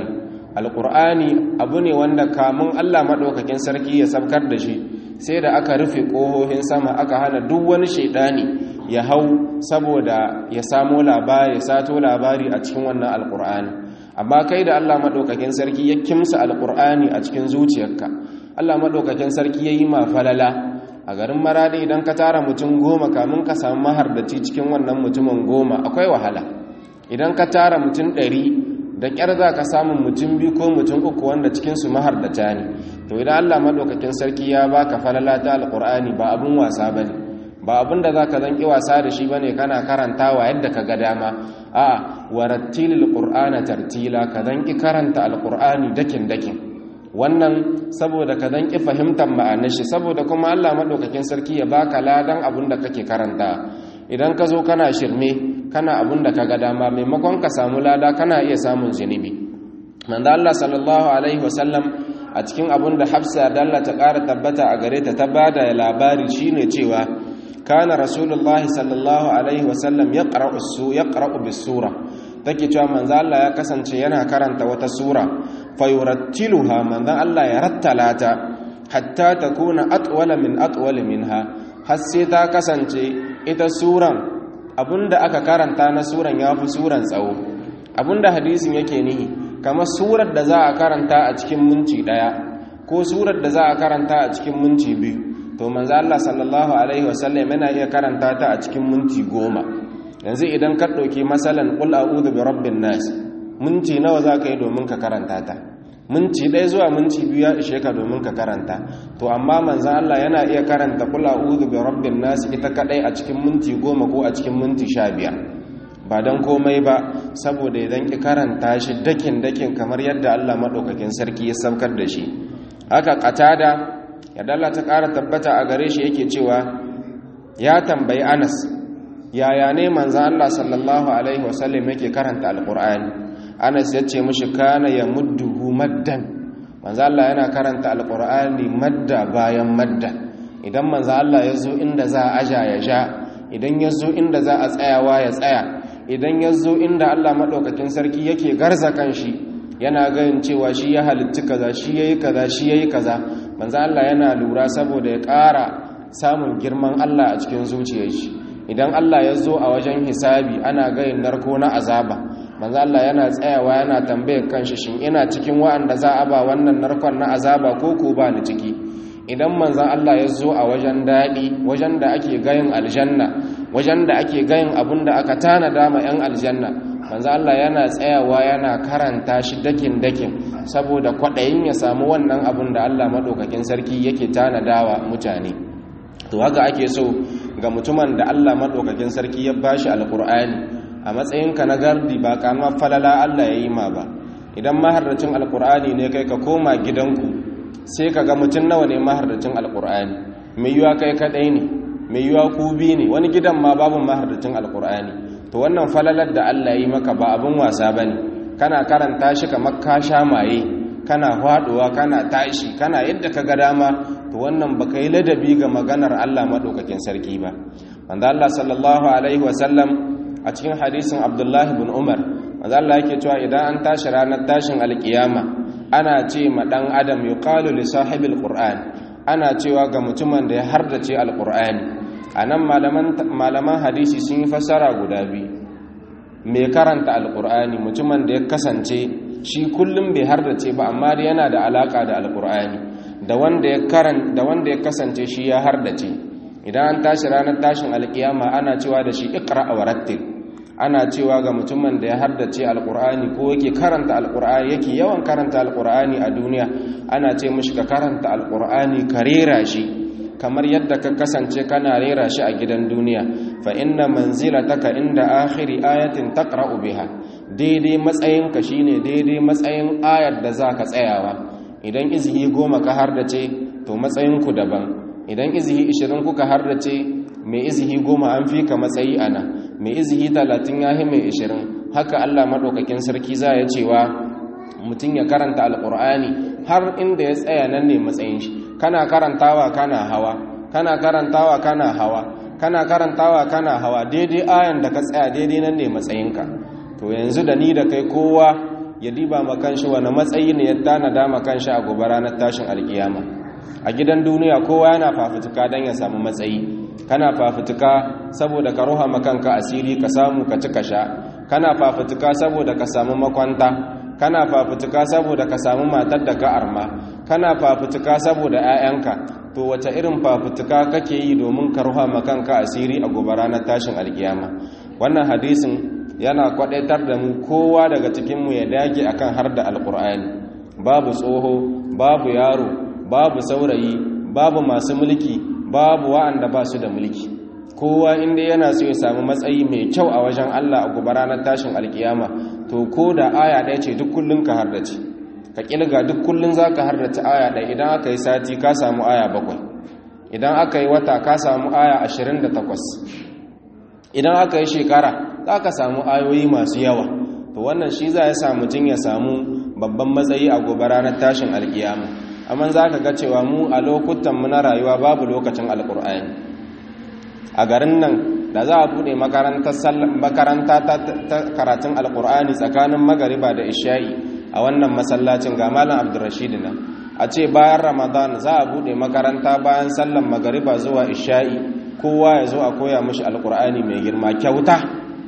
alƙur'ani abu ne wanda kamun Allah maɗaukakin sarki ya sabkar da shi sai da aka rufe ƙohohin sama, aka hana duk wani shaidani ya hau saboda ya samo labari, ya sato labari a cikin wannan alƙur'ani. Amma kai da Allah maɗaukakin sarki ya kimsa alƙur'ani a cikin zuciyarka, Allah maɗaukakin sarki ya yi ma falala. A garin Maradi idan ka tara mutum 10 kamun ka samu mahardaci cikin wannan mutumin 10 akwai wahala. Idan ka tara mutum 100 da ƙyar za ka samu mutum 2 ko mutum 3 wanda cikinsu mahardata ne. To idan Allah maɗaukakin sarki ya baka falala ta alƙur'ani ba abin wasa ba ne, ba abin da za ka zanƙi wasa da shi ba ne kana karantawa yadda ka ga dama. A'a, warattilil qur'ana tartila, ka zanƙi karanta alƙur'ani dakin. Wannan saboda ka dan ki fahimtar ma'anar shi, saboda kuma Allah madaukakin sarki ya baka ladan abin da kake karanta. Idan ka zo kana shirme kana abin da kaga dama, maimakon ka samu lada kana iya samun zunubi. Manzo Allah sallallahu alaihi wasallam a cikin abin da Hafsa da Allah ta ƙara tabbata a gare ta bada labari shine cewa kana Rasulullah sallallahu alaihi wasallam yaqra'u bis-sura. Take cewa manzo Allah ya kasance yana karanta wata sura fayurattiluha, manzo Allah ya rattala ta hatta takuna atwala minha, har sai ta kasance ita suran abinda aka karanta na suran yafi suran tsawo. Abinda hadisin yake nihi kamar surar da za a karanta a cikin minti 1 ko surar da za a karanta a cikin minti 2, to manzo Allah sallallahu alaihi wasallam yana iya karanta ta a cikin minti 10. Yanzu idan ka ɗauki masalan qul a'udhu bi rabbin nas, minti nawa za ka yi domin ka karanta ta? minti 1 zuwa minti 2 ya ishe ka domin ka karanta. To amma manzan Allah yana iya karanta qul a'udhu bi rabbin nas ita kadai a cikin minti 10 ko a cikin minti 15, ba dan komai ba saboda idan ki karanta shi dakin kamar yadda Allah madaukakin sarki ya saukar da shi. Haka Qatada yadda Allah ta ƙara tabbata a gare shi yake cewa ya tambayi Anas yaya ne manzan Allah sallallahu alaihi wasallam yake karanta alqur'ani. Anas ya ce mishi kana yamudduhu maddan, manzan Allah yana karanta alqur'ani madda bayan madda. Idan manzan Allah ya zo inda za a aja ya ja, idan ya zo inda za a tsayawa ya tsaya, idan ya zo inda Allah madaukakin sarki yake garza kanshi yana ganin cewa shi ya halitta kaza, shi yayi kaza, shi yayi kaza, manzan Allah yana lura saboda ya ƙara samun girman Allah a cikin zuciyar shi. Idan Allah ya zo a wajen hisabi ana gayin narko na azaba, manzo Allah yana tsayawa yana tambayar kanshi shin ina cikin wa'anda za a ba wannan narkon na azaba ko ba ni ciki. Idan manzo Allah ya zo a wajen dadi, wajen da ake gayin aljanna, wajen da ake gayin abinda aka tanada ma yan aljanna, manzo Allah yana tsayawa yana karanta shi dakin saboda kwadayin ya samu wannan abin da Allah madaukakin sarki yake tanadawa mutane. To haka ake so ga mutumin da Allah madaukakin sarki ya bashi alqur'ani a matsayinka na gardi, ba kamar falala Allah ya yi ma ba. Idan maharracin alqur'ani ne kai ka koma gidanku sai ka ga mutun nawa ne maharracin alqur'ani, mai yiwa kai kadai ne, mai yiwa ku bi ne, wani gidan ma babu maharracin alqur'ani. To wannan falalar da Allah ya yi maka ba abin wasa bane, kana karanta shi kamar ka sha maye, kana faduwa, kana tashi, kana yadda ka ga dama. To wannan baka yi ladabi ga maganar Allah madaukakin sarki ba. Manzo Allah sallallahu alaihi wasallam a cikin hadisin Abdullah ibn Umar, manzo Allah yake cewa idan an tashi ranar tashin alkiyama ana ce ma dan adam yuqalu li sahibil qur'an, ana cewa ga mutumin da ya hardace alqur'ani. Anan malaman hadisi sun yi fassara guda biyu. Mai karanta alqur'ani mutumin da ya kasance shi kullum bai hardace ba amma dai yana da alaka da alqur'ani, da wanda ya kasance shi ya hardace. Idan an tashi ranar tashin alkiyama ana cewa da shi iqra wa rattil, ana cewa ga mutumin da ya hardace alqur'ani ko yake karanta alqur'ani, yake yawan karanta alqur'ani a duniya, ana ce mishi ka karanta alqur'ani ka rera shi kamar yadda ka kasance kana rera shi a gidan duniya. Fa inna manzilataka inda akhiri ayatin taqra'u biha, daidai matsayinka shine daidai matsayin ayar da zaka tsayawa. Idan izihi 10 ka hardace to matsayinku daban, idan izihi 20 kuka hardace mai izihi 10 an fi ka matsayi ana, mai izihi 30 yahi mai 20. Haka Allah madaukakin sarki za ya cewa mutum ya karanta alqur'ani har inda ya tsaya nan ne matsayin shi. Kana karantawa kana hawa, kana karantawa kana hawa, kana karantawa kana hawa, daidai ayan da ka tsaya daidai nan ne matsayinka. To yanzu da ni da kai kowa ya diba makanshi wani matsayi ne ya tanada makanshi a gobe ranar tashin alkiyama. A gidan duniya kowa yana fafutuka don ya samu matsayi, kana fafutuka saboda ka roha makanka asiri ka samu ka ci ka sha, kana fafutuka saboda ka samu makwanta, kana fafutuka saboda ka samu matar da ka arma, kana fafutuka saboda 'ya'yanka. To wace irin fafutuka kake yi domin ka roha makanka asiri a gobe ranar tashin alkiyama? Wannan hadisin yana kwadaitar da mu kowa daga cikinmu ya dage akan har da alkur'ani. Babu tsoho, babu yaro, babu saurayi, babu masu mulki, babu wa'anda ba su da mulki. Kowa inda yana so ya samu matsayi mai kyau a wajen Allah a gobe ranar tashin alkiyama, to ko da aya ɗaya ce duk kullun ka hardace, ka kilga duk kullun za ka hardace aya ɗaya. Idan aka yi sati ka samu aya 7, idan aka yi wata ka samu aya 28, idan aka yi shekara za ka samu ayoyi masu yawa. To wannan shi za ya sa mutum ya samu babban matsayi a gobe ranar tashin alkiyama. Amma za ka ga cewa mu a lokutanmu na rayuwa babu lokacin alkur'ani. A garin nan da za a buɗe makaranta ta karatun alkur'ani tsakanin magariba da isha'i a wannan masallacin ga Malam Abdurrashid nan, a ce bayan Ramadan za a buɗe makaranta bayan sallan magariba zuwa isha'i, kowa ya zo a koya mishi alkur'ani mai girma kyauta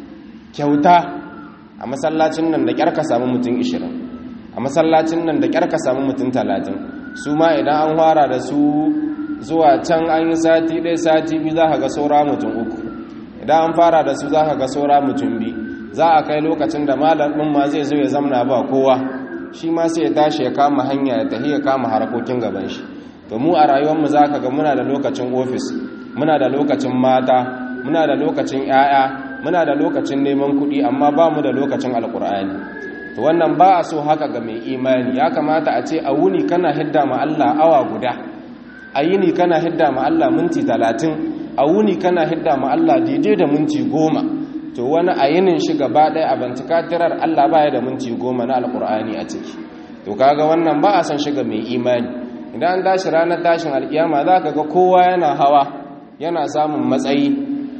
a masallacin nan da kyar ka samu mutum 20, a masallacin nan da kyar ka samu mutum 30. Su ma idan an fara da su zuwa can an yi sati ɗaya sati biyu za ka ga saura mutum 3, idan an fara da su za ka ga saura mutum 2. Za a kai lokacin da malamin ma zai zo ya zamna ba kowa, shi ma sai ya tashi ya kama hanya ya tafi ya kama harkokin gaban shi. To mu a rayuwarmu za ka ga muna da lokacin ofis, muna da lokacin mata, muna da lokacin 'ya'ya, muna da lokacin neman kuɗi, amma ba mu da lokacin alƙur'ani. To wannan ba a so haka ga mai imani. Ya kamata a ce a wuni kana hidda ma Allah awa guda, a yini kana hidda ma Allah minti 30, a wuni kana hidda ma Allah daidai da minti 10. To wani a yinin shi gaba ɗaya a bantikatirar Allah baya da minti 10 na alƙur'ani a ciki. To kaga wannan ba a son shiga mai imani. Idan an tashi ranar tashin alƙiyama za ka ga kowa yana hawa, yana samun matsayi,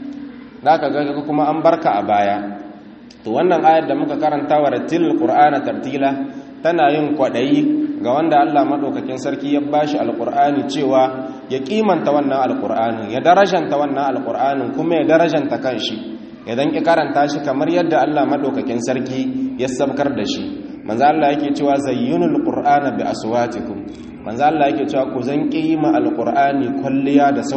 za ka ga kuma an barka a baya. To wannan ayar da muka karanta wa rattilul qur'ana tartila tana yin kwaɗayi ga wanda Allah madaukakin sarki ya bashi alqur'ani cewa ya kimanta wannan alqur'anin, ya darajanta wannan alqur'anin, kuma ya darajanta kanshi, idan ki karanta shi kamar yadda Allah madaukakin sarki ya sabkar da shi. Manzo Allah yake cewa zayyinul qur'ana bi aswatikum, manzo Allah yake cewa ku zan kima alqur'ani kulliya da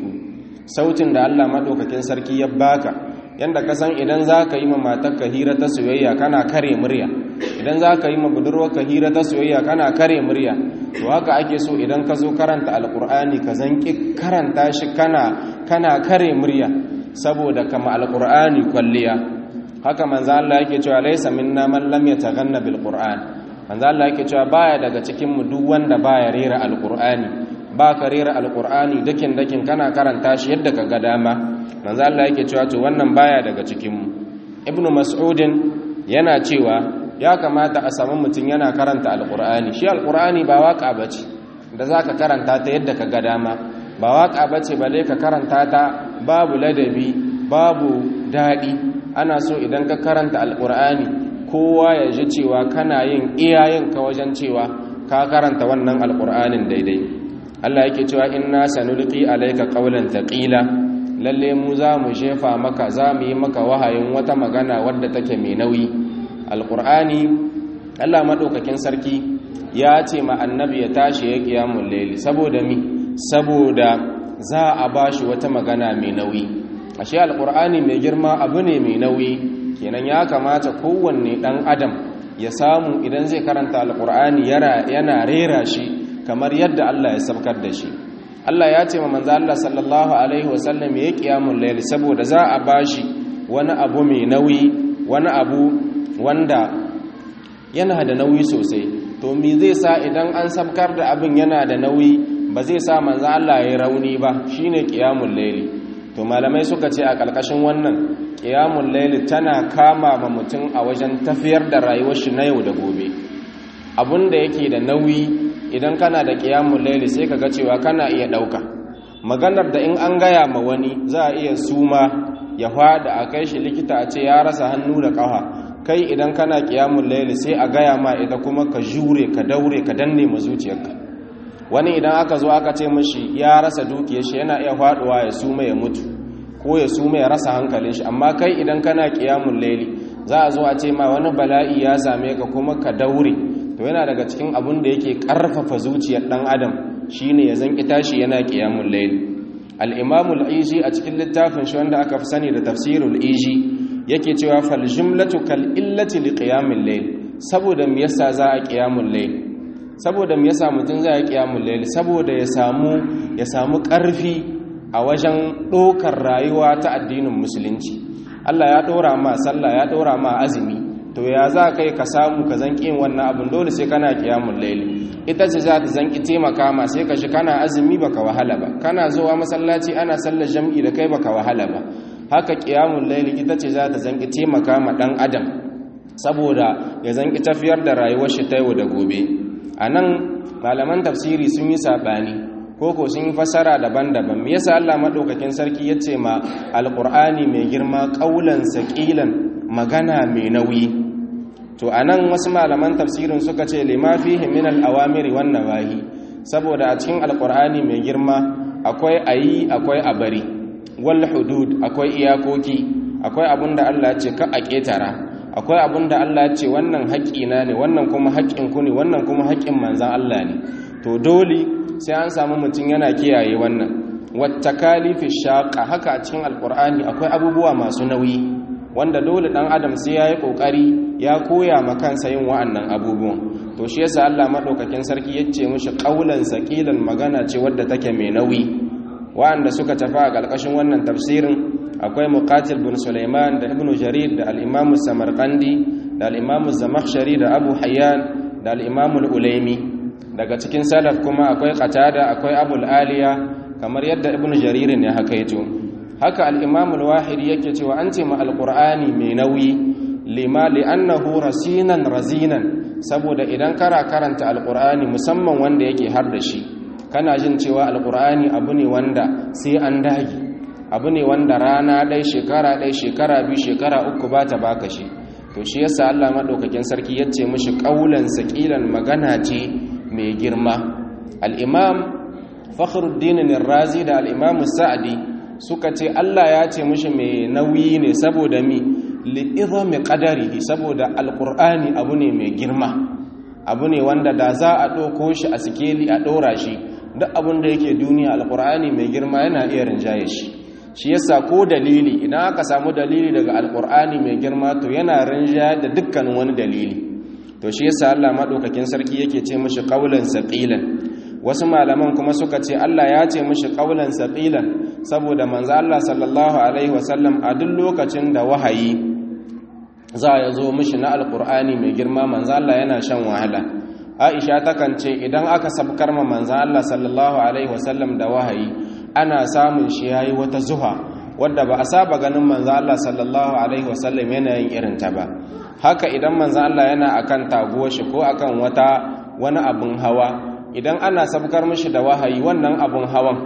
sautin da Allah madaukakin sarki ya baka. Yanda ka san idan zaka yi ma matarka hira ta soyayya kana kare murya, idan zaka yi ma budurwarka hira ta soyayya kana kare murya, to haka ake so idan ka zo karanta alqur'ani ka zan karanta shi kana kare murya, saboda kama alqur'ani kulliya. Haka manzo Allah yake cewa laysa minna man lam yataghanna bil qur'an, manzo Allah yake cewa baya daga cikin mu duk wanda baya rera alqur'ani, ba ka rera alqur'ani dakin kana karanta shi yadda ka ga dama. Manzo Allah yake cewa to wannan baya daga cikin mu. Ibn Mas'ud yana cewa ya kamata a samu mutum yana karanta alqur'ani. Shi alqur'ani ba waka bace da zaka karanta ta yadda ka ga dama, ba waka bace balle ka karanta ta babu ladabi babu dadi. Ana so idan ka karanta alqur'ani kowa ya ji cewa kana yin iyayenka wajen cewa ka karanta wannan alqur'anin daidai. Allah yake cewa inna sanulqi alayka qawlan thaqila, lalle mu za mu shefa maka, za mu yi maka wahayin wata magana wadda take mai nauyi. Alqur'ani Allah madaukakin sarki ya ce ma annabi ya tashi ya qiyamul layli saboda saboda za a bashi wata magana mai nauyi. Ashe alqur'ani mai girma abu ne mai nauyi, kenan ya kamata kowanne dan adam ya samu idan zai karanta alqur'ani yana rera shi kamar yadda Allah ya sabkar da shi. Allah ya ce ma manzo Allah sallallahu alaihi wasallam ya qiyamul layl saboda za a bashi wani abu mai nauyi, wani abu wanda yana da nauyi sosai. To me zai sa idan an sabkar da abin yana da nauyi ba zai sa manzo Allah ya rauni ba? Shine qiyamul layl. To malamai suka ce a kalkashin wannan qiyamul layl tana kama ma mutum a wajen tafiyar da rayuwar shi na yau da gobe. Abunda yake da nauyi idan kana da qiyamul layli sai kaga cewa kana iya dauka maganar da in an gaya ma wani za a iya suma ya fada a kai shi likita a ce ya rasa hannu da kafa. Kai idan kana qiyamul layli sai a gaya ma ita kuma ka jure, ka daure, ka danne ma zuciyarka. Wani idan aka zo aka ce mishi ya rasa dukiyar shi yana iya faduwa ya suma ya mutu, ko ya suma ya rasa hankalin shi. Amma kai idan kana qiyamul layli za a zo a ce ma wani bala'i ya same ka kuma ka daure. To yana daga cikin abun da yake karfafa zuciyar dan adam shine ya zanki tashi yana qiyamul layl. Al-Imam al-Iji a cikin littafin shi wanda aka fi sani da Tafsirul Iji yake cewa fal jumlatu kal illati li qiyamil layl. Saboda me yasa za a qiyamul layl? Saboda me yasa mutun za a qiyamul layl? Saboda ya samu karfi a wajen dokar rayuwa ta addinin musulunci. Allah ya dora ma sallah, ya dora ma azumi. To ya za kai ka samu ka zanki yin wannan abin? Dole sai kana qiyamul layli. Ita ce za ta zanki taimaka ma, sai ka shi kana azumi baka wahala ba, kana zuwa masallaci ana sallar jam'i da kai baka wahala ba. Haka qiyamul layli ita ce za ta zanki taimaka ma dan adam saboda ya zanki tafiyar da rayuwar shi ta yau da gobe. Anan malaman tafsiri sun yi sabani koko sun yi fasara daban-daban. Me yasa Allah madaukakin sarki yace ma alqur'ani mai girma qaulan saqilan, magana mai nauyi? To anan wasu malaman tafsirin suka ce lima fihi min al-awamiri wan nawahi, saboda a cikin alqur'ani mai girma akwai ayi, akwai abari, wal hudud, akwai iyakoki, akwai abinda Allah ya ce ka a ketara, akwai abinda Allah ya ce wannan haƙƙina ne, wannan kuma haƙƙin ku ne, wannan kuma haƙƙin manzon Allah ne. To dole sai an samu mutum yana kiyaye wannan. Wat takalifi shaqa, haka a cikin alqur'ani akwai abubuwa masu nauyi wanda dole dan adam sai yayi kokari ya koya ma kansa yin wa'annan abubuwan. To shi yasa Allah madaukakin sarki yace mishi qaulan saqilan, magana ce wadda take mai nauyi. Wa'anda suka tafi a ƙarƙashin wannan tafsirin akwai Muqatil bin Sulaiman da Ibn Jarir da al-Imam Samarqandi da al-Imam Zamakhshari da Abu Hayyan da al-Imam al-Ulaymi. Daga cikin salaf kuma akwai Qatada, akwai Abu al-Aliya, kamar yadda Ibn Jarir ya hakaito. Haka al-Imam al-Wahidi yake cewa an ce ma al-Qur'ani mai nauyi li'annahu rasinan razinan, saboda idan karanta al-Qur'ani musamman wanda yake har da shi kana jin cewa alkur'ani abu ne wanda sai an dage, abu ne wanda rana ɗai shekara ɗai shekara biyu shekara uku ba ta baka shi. To shi yasa Allah madaukakin sarki yace mishi qaulan saqilan, magana ce mai girma. Al-Imam Fakhruddin Ar-Razi da al-Imam Sa'di suka ce Allah ya ce mishi mai nauyi ne saboda li'izami qadarihi, saboda alkur'ani abu ne mai girma, abu ne wanda da za a ɗauko shi a sikeli a ɗora shi, duk abin da yake duniya alkur'ani mai girma yana iya rinjaye shi. Shi yasa ko dalili, idan aka samu dalili daga alkur'ani mai girma to yana rinjaye da dukkan wani dalili. To shi yasa Allah madaukakin sarki yake ce mishi qaulan saqilan. Wasu malaman kuma suka ce Allah ya ce mishi qaulan saqilan saboda manzo Allah sallallahu alaihi wasallam a duk lokacin da wahayi za ya zo mishi na alkur'ani mai girma manzo Allah yana shan wahala. Aisha takan ce idan aka sabkar ma manzo Allah sallallahu alaihi wasallam da wahayi ana samun shi yayi wata zuha wadda ba a saba ganin manzo Allah sallallahu alaihi wasallam yana yin irin ta ba. Haka idan manzo Allah yana akan taguwar shi ko akan wani abun hawa, idan ana sabkar mishi da wahayi wannan abun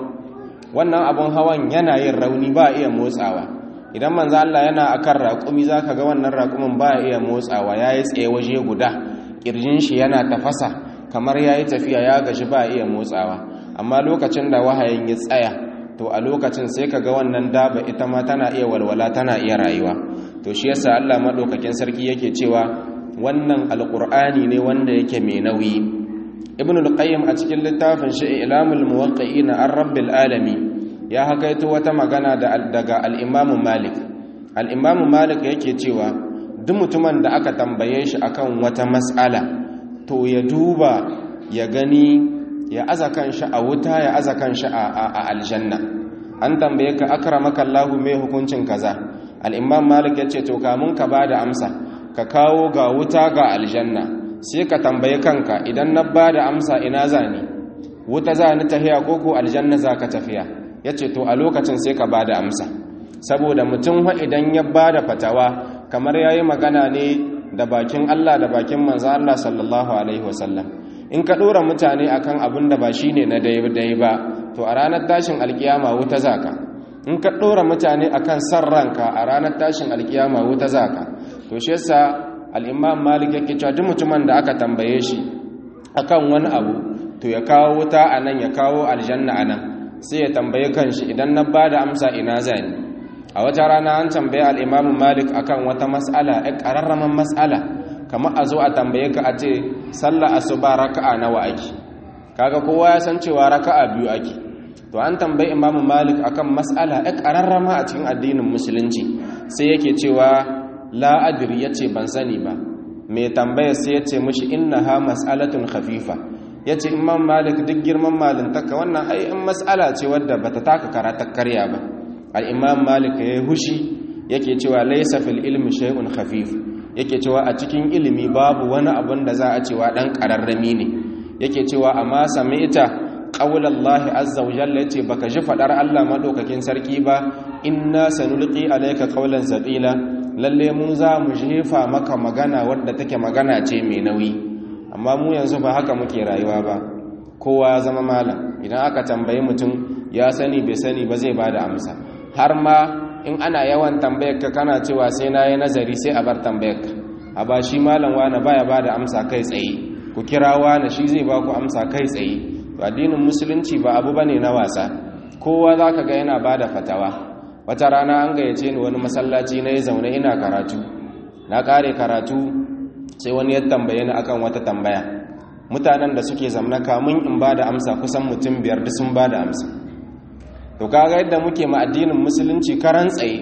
hawan yana yin rauni ba iya motsawa. Idan manzo Allah yana akan raƙumi zaka ga wannan raƙumin ba iya motsawa, yayi tsaye waje guda, kirjin shi yana tafasa kamar yayi tafiya ya gaji ba iya motsawa. Amma lokacin da wahayin ya tsaya to a lokacin sai kaga wannan daba ita ma tana iya walwala, tana iya rayuwa. To shi yasa Allah madaukakin sarki yake cewa wannan alqur'ani ne wanda yake mai nauyi. Ibn al-Qayyim a cikin littafin shi Ilamul Muwaqqi'in ar-Rabbil Alamin ya hakaito wata magana daga al-Imam Malik. Al-Imam Malik yake cewa duk mutumin da aka tambaye shi akan wata mas'ala to ya duba ya gani, ya aza kanshi a wuta, ya aza kanshi a aljanna. An tambaye ka akramaka Allahu me hukuncin kaza, al-Imam Malik yace to kamun ka bada amsa ka kawo ga wuta ga aljanna, sai ka tambaye kanka idan na bada amsa ina zani, wuta zani tafiya ko ko aljanna zaka tafiya. Yace to a lokacin sai ka bada amsa, saboda mutum idan ya bada fatawa kamar yayi magana ne da bakin Allah da bakin manzo Allah sallallahu alaihi wasallam. In ka dora mutane akan abin da ba shine na dai ba to a ranar tashin alkiyama wuta zaka. In ka dora mutane akan san ranka a ranar tashin alkiyama wuta zaka. To shi yasa al-Imam Malik yake cewa duk mutumin da aka tambaye shi akan wani abu to ya kawo wuta anan, ya kawo aljanna anan, sai ya tambaye kanshi idan na bada amsa ina zani. A wata rana an tambaye al-Imam Malik akan wata mas'ala, ƙararraman mas'ala, kamar a zo a tambaye ka a ce sallar asuba raka'a nawa ake, kaga kowa ya san cewa raka'a biyu ake. To an tambayi Imam Malik akan mas'ala ƙararrama a cikin addinin musulunci, sai yake cewa la adri, yace ban sani ba. Mai tambaya sai yace mishi innaha mas'alatun khafifa, yace Imam Malik duk girman malintaka wannan ai in mas'ala ce wadda bata taka karata karya ba. Al-Imam Malik ya hushi yake cewa laysa fil ilmi shay'un khafif, yake cewa a cikin ilimi babu wani abun da za a cewa dan kararrami ne. Yake cewa amma sami'ta qaulallahi azza wa jalla, yace baka ji fadar Allah madaukakin sarki ba, inna sanulqi alayka qawlan thaqila, lalle mu za mu jefa maka magana wadda take magana ce mai nauyi. Amma mu yanzu ba haka muke rayuwa ba, kowa zama malam, idan aka tambayi mutum ya sani bai sani ba zai bada amsa. Har ma in ana yawan tambayar ka kana cewa sai na yi nazari sai a bar tambayar ka, a ba shi malam wani baya bada amsa kai tsaye, ku kira wani shi zai ba ku amsa kai tsaye. To addinin musulunci ba abu bane na wasa, kowa zaka ga yana bada fatawa. Wata rana an gayyace ni wani masallaci na yi zaune ina karatu, na kare karatu sai wani ya tambaye ni akan wata tambaya. Mutanen da suke zamna kamun in bada amsa kusan mutum 5 duk sun bada amsa. To kaga yadda muke ma addinin musulunci karan tsaye,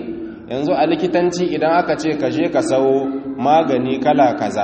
yanzu a likitanci idan aka ce ka je ka sawo magani kala kaza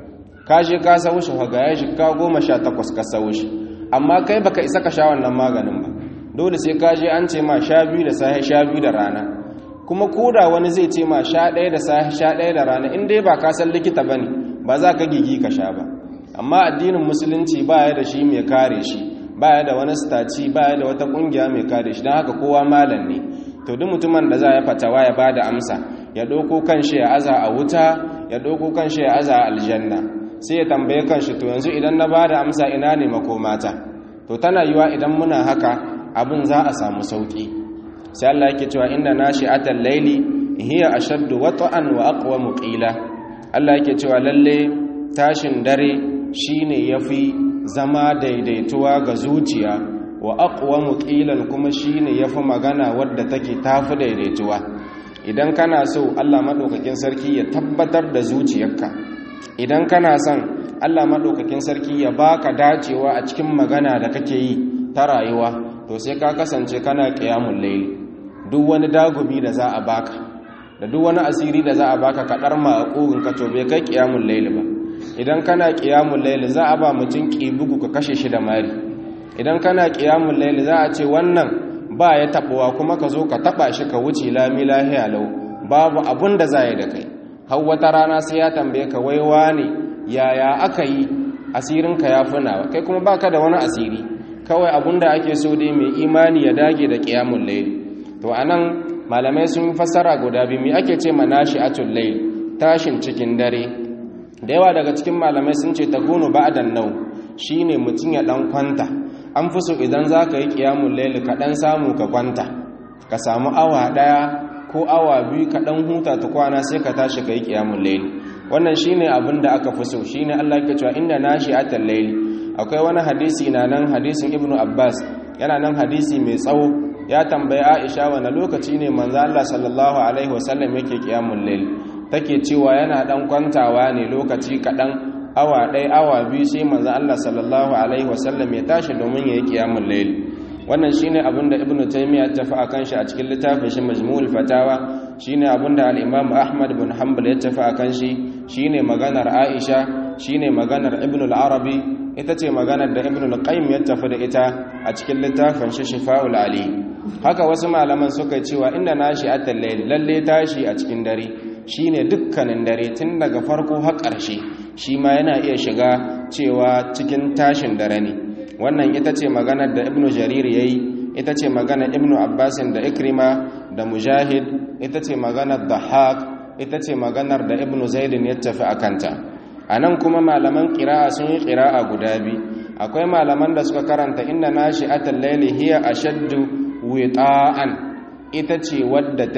ka je ka sawo shi ga ya shi ka 18 ka sawo shi amma kai baka isa ka sha wannan maganin ba dole sai ka je an ce ma sha biyu da safe sha biyu da rana kuma koda wani zai ce ma sha ɗaya da safe sha ɗaya da rana in dai ba ka san likita bane ba za ka gigi ka sha ba amma addinin musulunci ba ya da shi mai kare shi ba ya da wani staci ba ya da wata kungiya mai kare shi don haka kowa malam ne to duk mutumin da za ya fatawa ya bada amsa ya ɗauko kanshi ya aza a wuta ya ɗauko kanshi ya aza a aljanna sai ya tambaye kanshi to yanzu idan na bada amsa ina ne makomata to tana yiwa idan muna haka abin za a samu sauki sai Allah yake cewa inna nashi'atal layli hiya ashaddu wat'an wa aqwamu qila Allah yake cewa lalle tashin dare shine yafi zama daidaituwa ga zuciya wa aqwamu qilan kuma shine yafi magana wadda take tafi daidaituwa idan kana so Allah madaukakin sarki ya tabbatar da zuciyarka idan kana son Allah madaukakin sarki ya baka dacewa a cikin magana da kake yi ta rayuwa to sai ka kasance kana qiyamul layl duk wani dagumi da za a baka da duk wani asiri da za a baka kadar ma kogun ka to bai kai qiyamul layl ba idan kana qiyamul layl za a ba mutum kibugu ka kashe shi da mari idan kana qiyamul layl za a ce wannan ba ya tabuwa kuma ka zo ka taba shi ka wuce lami lahiya lau babu abun da za yi da kai har wata rana sai ya tambaye ka waiwa ne yaya aka yi asirinka ya funa kai kuma baka da wani asiri kawai abun da ake so dai mai imani ya dage da qiyamul layl to anan malamai sun fassara guda biyu me ake ce manashi'atul layl tashin cikin dare da yawa daga cikin malamai sun ce takunu ba'dan nau shine mutun ya dan kwanta an fi so idan zaka yi qiyamul layl ka dan samu ka kwanta ka samu awa daya ko awa biyu ka dan huta ta kwana sai ka tashi kai qiyamul layl wannan shine abin da aka fi so shine Allah yake cewa inda nashi'atul layl akwai wani hadisi na nan hadisin Ibn Abbas yana nan hadisi mai tsawo ya tambayi Aisha wani lokaci ne manzo Allah sallallahu alaihi wasallam yake qiyamul layl take cewa yana dan kwantawa ne lokaci kadan awa ɗaya awa biyu sai manzo Allah sallallahu alaihi wasallam ya tashi domin yayi qiyamul layl wannan shine abinda Ibn Taymiyyah ya tafi akan shi a cikin littafin shi Majmu'ul Fatawa shine abinda al-Imam Ahmad bin Hanbal ya tafi akan shi shine maganar Aisha shine maganar Ibn al-Arabi ita ce maganar da Ibn al-Qayyim ya tafi da ita a cikin littafin shi Shifa'ul Ali haka wasu malaman suka cewa inda nashi'atul layl lalle tashi a cikin dare shine dukkanin dare tun daga farko har ƙarshe shi ma yana iya shiga cewa cikin tashin dare ne wannan ita ce maganar da Ibn Jarir yayi ita ce maganar Ibn Abbas da Ikrima da Mujahid ita ce maganar Dhahhak ita ce maganar da Ibn Zaid ya tafi akanta anan kuma malaman qira'a sun yi qira'a guda biyu akwai malaman da suka karanta inna nashi'atul layli hiya ashaddu wita'an ita ce wadda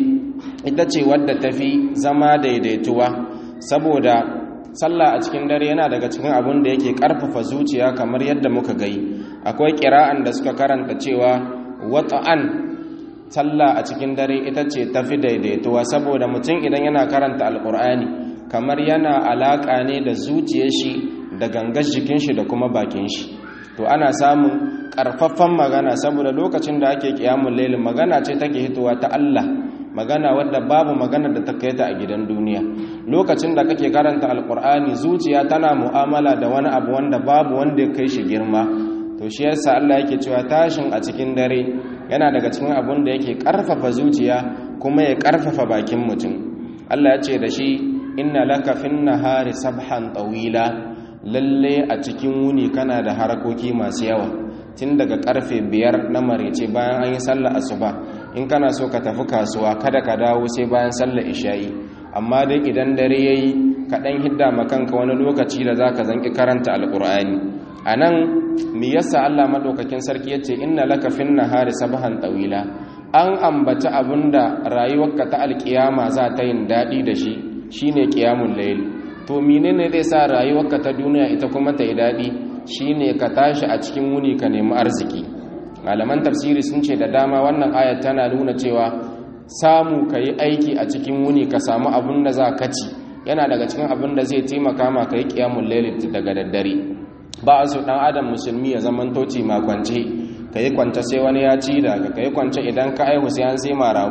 tafi zama daidaituwa saboda sallah a cikin dare yana daga cikin abin da yake karfafa zuciya kamar yadda muka gai akwai qira'an da suka karanta cewa wata'an sallah a cikin dare ita ce tafi daidaituwa saboda mutum idan yana karanta alqur'ani kamar yana alaka ne da zuciyar shi da gangar jikin shi da kuma bakin shi to ana samun karfafan magana saboda lokacin da ake qiyamul layl magana ce take hitowa ta Allah magana wadda babu magana da ta kai ta a gidan duniya lokacin da kake karanta alqur'ani zuciya tana mu'amala da wani abu wanda babu wanda ya kai shi girma to shi yasa Allah yake cewa tashin a cikin dare yana daga cikin abun da yake karfafa zuciya kuma ya karfafa bakin mutum Allah ya ce da shi inna laka fin nahari sabhan tawila lalle a cikin wuni kana da harakoki masu yawa tun daga karfe 5 na marece bayan an yi sallar asuba in kana so ka tafi kasuwa kada ka dawo sai bayan sallar isha'i amma dai idan dare yayi ka dan hidda makanka wani lokaci da zaka zanki karanta alqur'ani anan me yasa Allah madaukakin sarki yace inna laka fin nahari sabhan tawila an ambata abinda rayuwarka ta alkiyama za ta yin dadi da shi shine qiyamul layl to menene zai sa rayuwarka ta duniya ita kuma ta yi dadi shine ka tashi a cikin wuni ka nemi arziki malaman tafsiri sun ce da dama wannan ayat tana nuna cewa samu kai aiki a cikin wuni ka samu abin da za ka ci yana daga cikin abin da zai taimaka ma kai qiyamul layl daga daddare ba a so dan adam musulmi ya zaman toci ma kwance kai kwance sai wani ya ci daga kai kwance idan ka aihu sai an sai ma rago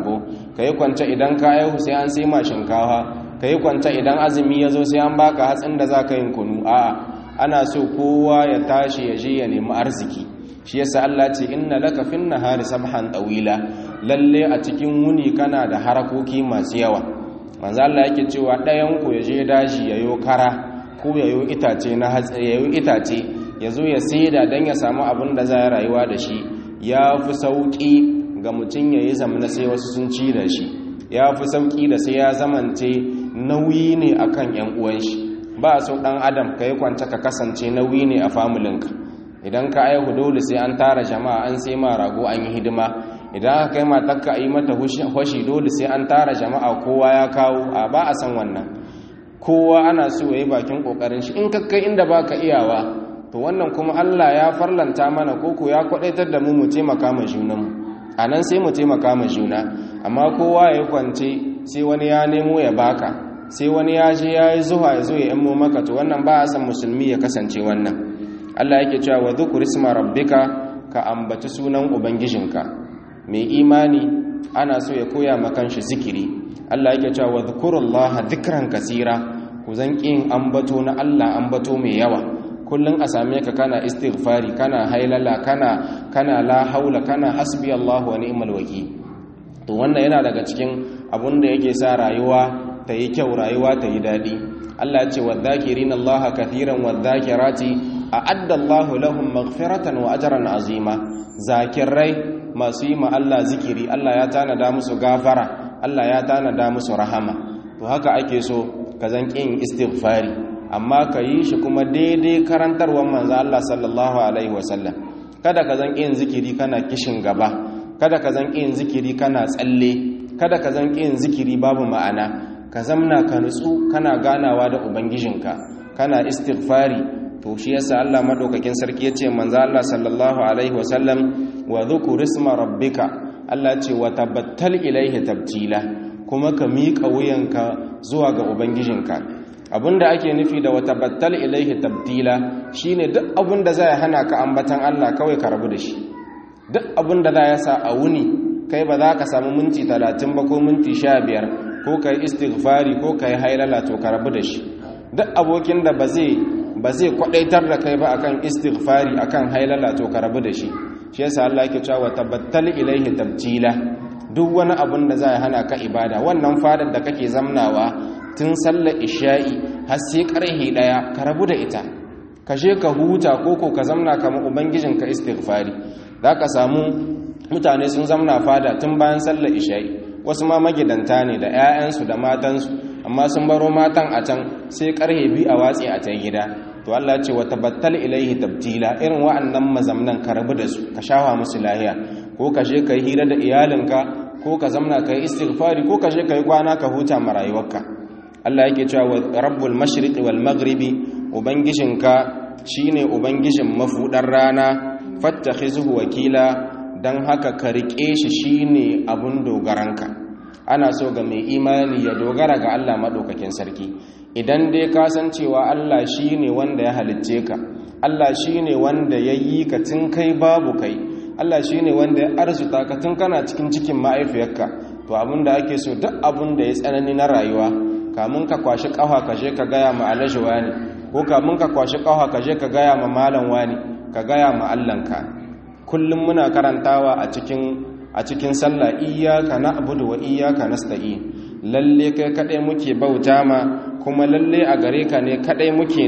kai kwance idan ka aihu sai an sai ma shinkafa kai kwance idan azumi yazo sai an baka hatsin da zaka yin kunu a'a ana so kowa ya tashi ya je ya nemi arziki shi yasa Allah ce inna laka fin nahari sabhan tawila lalle a cikin wuni kana da harakoki masu yawa manzo Allah yake cewa ɗayan ku ya je daji yayo kara ko yayo itace na hatsi yayo itace yazo ya saida dan ya samu abin da zai rayuwa da shi ya fi sauki ga mutun yayi zamana sai wasu sun ci da shi ya fi sauki da sai ya zamance nauyi ne akan yan uwan shi ba so dan adam kai kwanta ka kasance nauyi ne a familinka idan ka aihu dole sai an tara jama'a an sai ma rago an yi hidima idan aka kai matarka a yi mata hoshi dole sai an tara jama'a kowa ya kawo a ba a san wannan kowa ana so ya yi bakin kokarin shi in ka kai inda baka iyawa to wannan kuma Allah ya farlanta mana koko ya kwadaitar da mu taimaka ma junanmu anan sai mu taimaka ma juna amma kowa ya kwance sai wani ya nemo ya baka sai wani ya je ya yi zuwa ya zo ya yammo maka to wannan ba a san musulmi ya kasance wannan Allah yake cewa wa dhkur isma rabbika ka ambaci sunan ubangijinka mai imani ana so ya koya maka shi zikiri Allah yake cewa wa dhkurullaha dhikran kaseera ku zankin ambato na Allah ambato mai yawa kullun a same ka kana istighfari kana hailala kana la haula kana hasbi Allah wa ni'mal wakeel to wannan yana daga cikin abun da yake sa rayuwa ta yi kyau rayuwa ta yi dadi Allah ya ce wadhakirina Allah kathiran wadhakirati a'adda Allahu lahum maghfiratan wa ajran azima zakirai masu yi ma Allah zikiri Allah ya tanada musu gafara Allah ya tanada musu rahama to haka ake so ka zankin istighfari amma ka yi shi kuma daidai karantarwar manzo Allah sallallahu alaihi wasallam kada ka zankin zikiri kana kishin gaba kada ka zankin zikiri kana tsalle kada ka zankin zikiri babu ma'ana ka zamna ka nutsu kana ganawa da ubangijinka kana istighfari to shi yasa Allah madaukakin sarki yace manzo Allah sallallahu alaihi wasallam wa dhkur isma rabbika Allah ce wa tabattal ilaihi tabtila kuma ka miƙa wuyanka zuwa ga ubangijinka abinda ake nufi da wa tabattal ilaihi tabtila shine duk abinda zai hana ka ambatan Allah kawai ka rabu da shi duk abinda za ya sa a wuni kai ba za ka samu minti 30 ba ko minti 15 ko kai istighfari ko kai hailala to ka rabu da shi duk abokin da ba zai kwadaitar da kai ba akan istighfari akan hailala to ka rabu da shi shi yasa Allah yake cewa tabattal ilaihi tabtila duk wani abun da zai hana ka ibada wannan fadar da kake zamnawa tun sallar isha'i har sai karhe daya ka rabu da ita ka je ka huta koko ka zamna kamar ubangijinka istighfari zaka samu mutane sun zamna fada tun bayan sallar isha'i wasu ma magidanta ne da 'ya'yansu da matansu amma sun baro matan a can sai karhe bi a watsi a can gida to Allah ce wa tabattal ilaihi tabtila irin wa'annan mazamnan ka rabu da su ka shafa musu lahiya ko ka je kai hira da iyalinka ko ka zamna kai istighfari ko ka je kai kwana ka huta ma rayuwarka Allah yake cewa rabbul mashriqi wal maghribi ubangijinka shine ubangijin mafudar rana fattakhizuhu wakila dan haka ka rike shi shine abun dogaranka ana so ga mai imani ya dogara ga Allah madaukakin sarki idan dai ka san cewa Allah shine wanda ya halicce ka Allah shine wanda ya yi ka tun kai babu kai Allah shine wanda ya arzuta ka tun kana cikin ma'aifiyarka to abinda ake so duk abinda ya tsanani na rayuwa kamun ka kwashi kafa ka je ka gaya ma alaji wani ko kamun ka kwashi kafa ka je ka gaya ma malam wani ka gaya ma Allahnka kullum muna karantawa a cikin sallah iyyaka na'budu wa iyyaka nasta'in lalle kai kadai muke bauta ma kuma lalle a gare ka ne kadai muke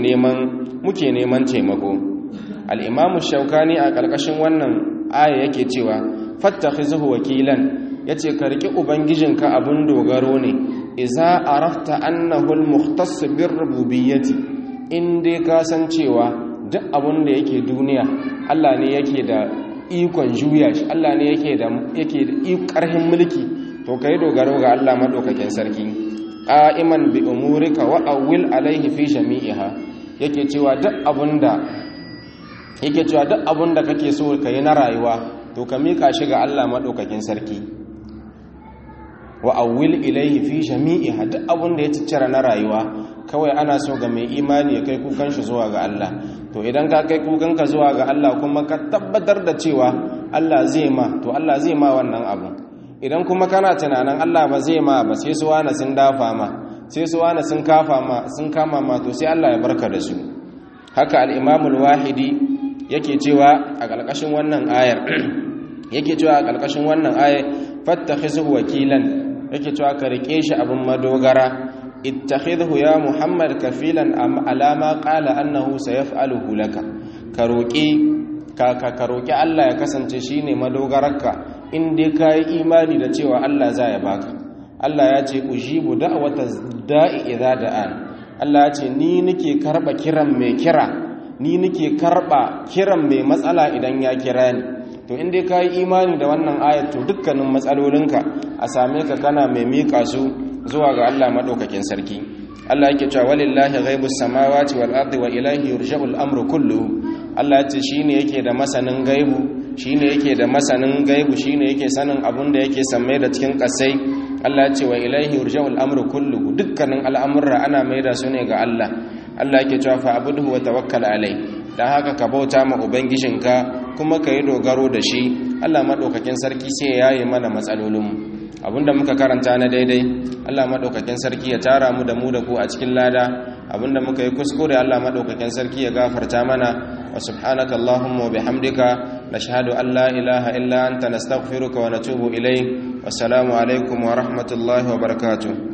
neman taimako al-imamu shaukani a karkashin wannan aya yake cewa fattakhizuhu wakilan yace ka riki ubangijinka abun dogaro ne idza arafta annahu al-mukhtass bir-rububiyyati in dai ka san cewa duk abun da yake duniya Allah ne yake da ikon juya shi Allah ne yake da ƙarfin mulki to kai dogaro ga Allah madaukakin sarki qa'iman bi umurika wa awil alaihi fi jami'iha yake cewa duk abunda kake so kai na rayuwa to ka mika shi ga Allah madaukakin sarki wa awil ilaihi fi jami'iha duk abunda ya ciccira na rayuwa kawai ana so ga mai imani ya kai kukan shi zuwa ga Allah to idan ka kai kukanka zuwa ga Allah kuma ka tabbatar da cewa Allah zai ma to Allah zai ma wannan abu idan kuma kana tunanin Allah ba zai ma ba sai su wani sun dafa ma sai su wani sun kama ma to sai Allah ya barka da su. Haka al-Imam al-Wahidi yake cewa a ƙarƙashin wannan ayar fattakhizhu wakilan, yake cewa ka rike shi abin madogara, ittakhidhu ya Muhammad kafilan alama qala annahu sayaf'aluhu laka, ka roki Allah ya kasance shine madogararka in dai kai imani da cewa Allah za ya baka. Allah ya ce ujibu da'wata da'i idza da'an, Allah ya ce ni nake karba kiran mai kira, ni nake karba kiran mai matsala idan ya kira ni. To in dai kai imani da wannan ayat to dukkanin matsalolinka a same ka kana mai mika su zuwa ga Allah madaukakin sarki. Allah yake cewa walillahi ghaibus samawati wal ardi wa ilayhi yurja'ul amru kulluhu. Allah ya ce shine yake da masanin gaibu, shine yake sanin abun da yake sammai da cikin kasai. Allah ya ce wa ilayhi yurja'ul amru kulluhu, dukkanin al'amurra ana maida su ne ga Allah. Allah yake cewa fa'budhu wa tawakkal alai, dan haka ka bauta ma ubangijinka kuma ka yi dogaro da shi. Allah madaukakin sarki sai ya yaye mana matsalolinmu. Abinda muka karanta na daidai Allah madaukakin sarki ya tara mu da ku a cikin lada, abinda muka yi kuskure Allah madaukakin sarki ya gafarta mana. Wa subhanaka allahumma wa bihamdika nashhadu an la ilaha illa anta nastaghfiruka wa natubu ilayk. Wassalamu alaikum wa rahmatullahi wa barakatuh.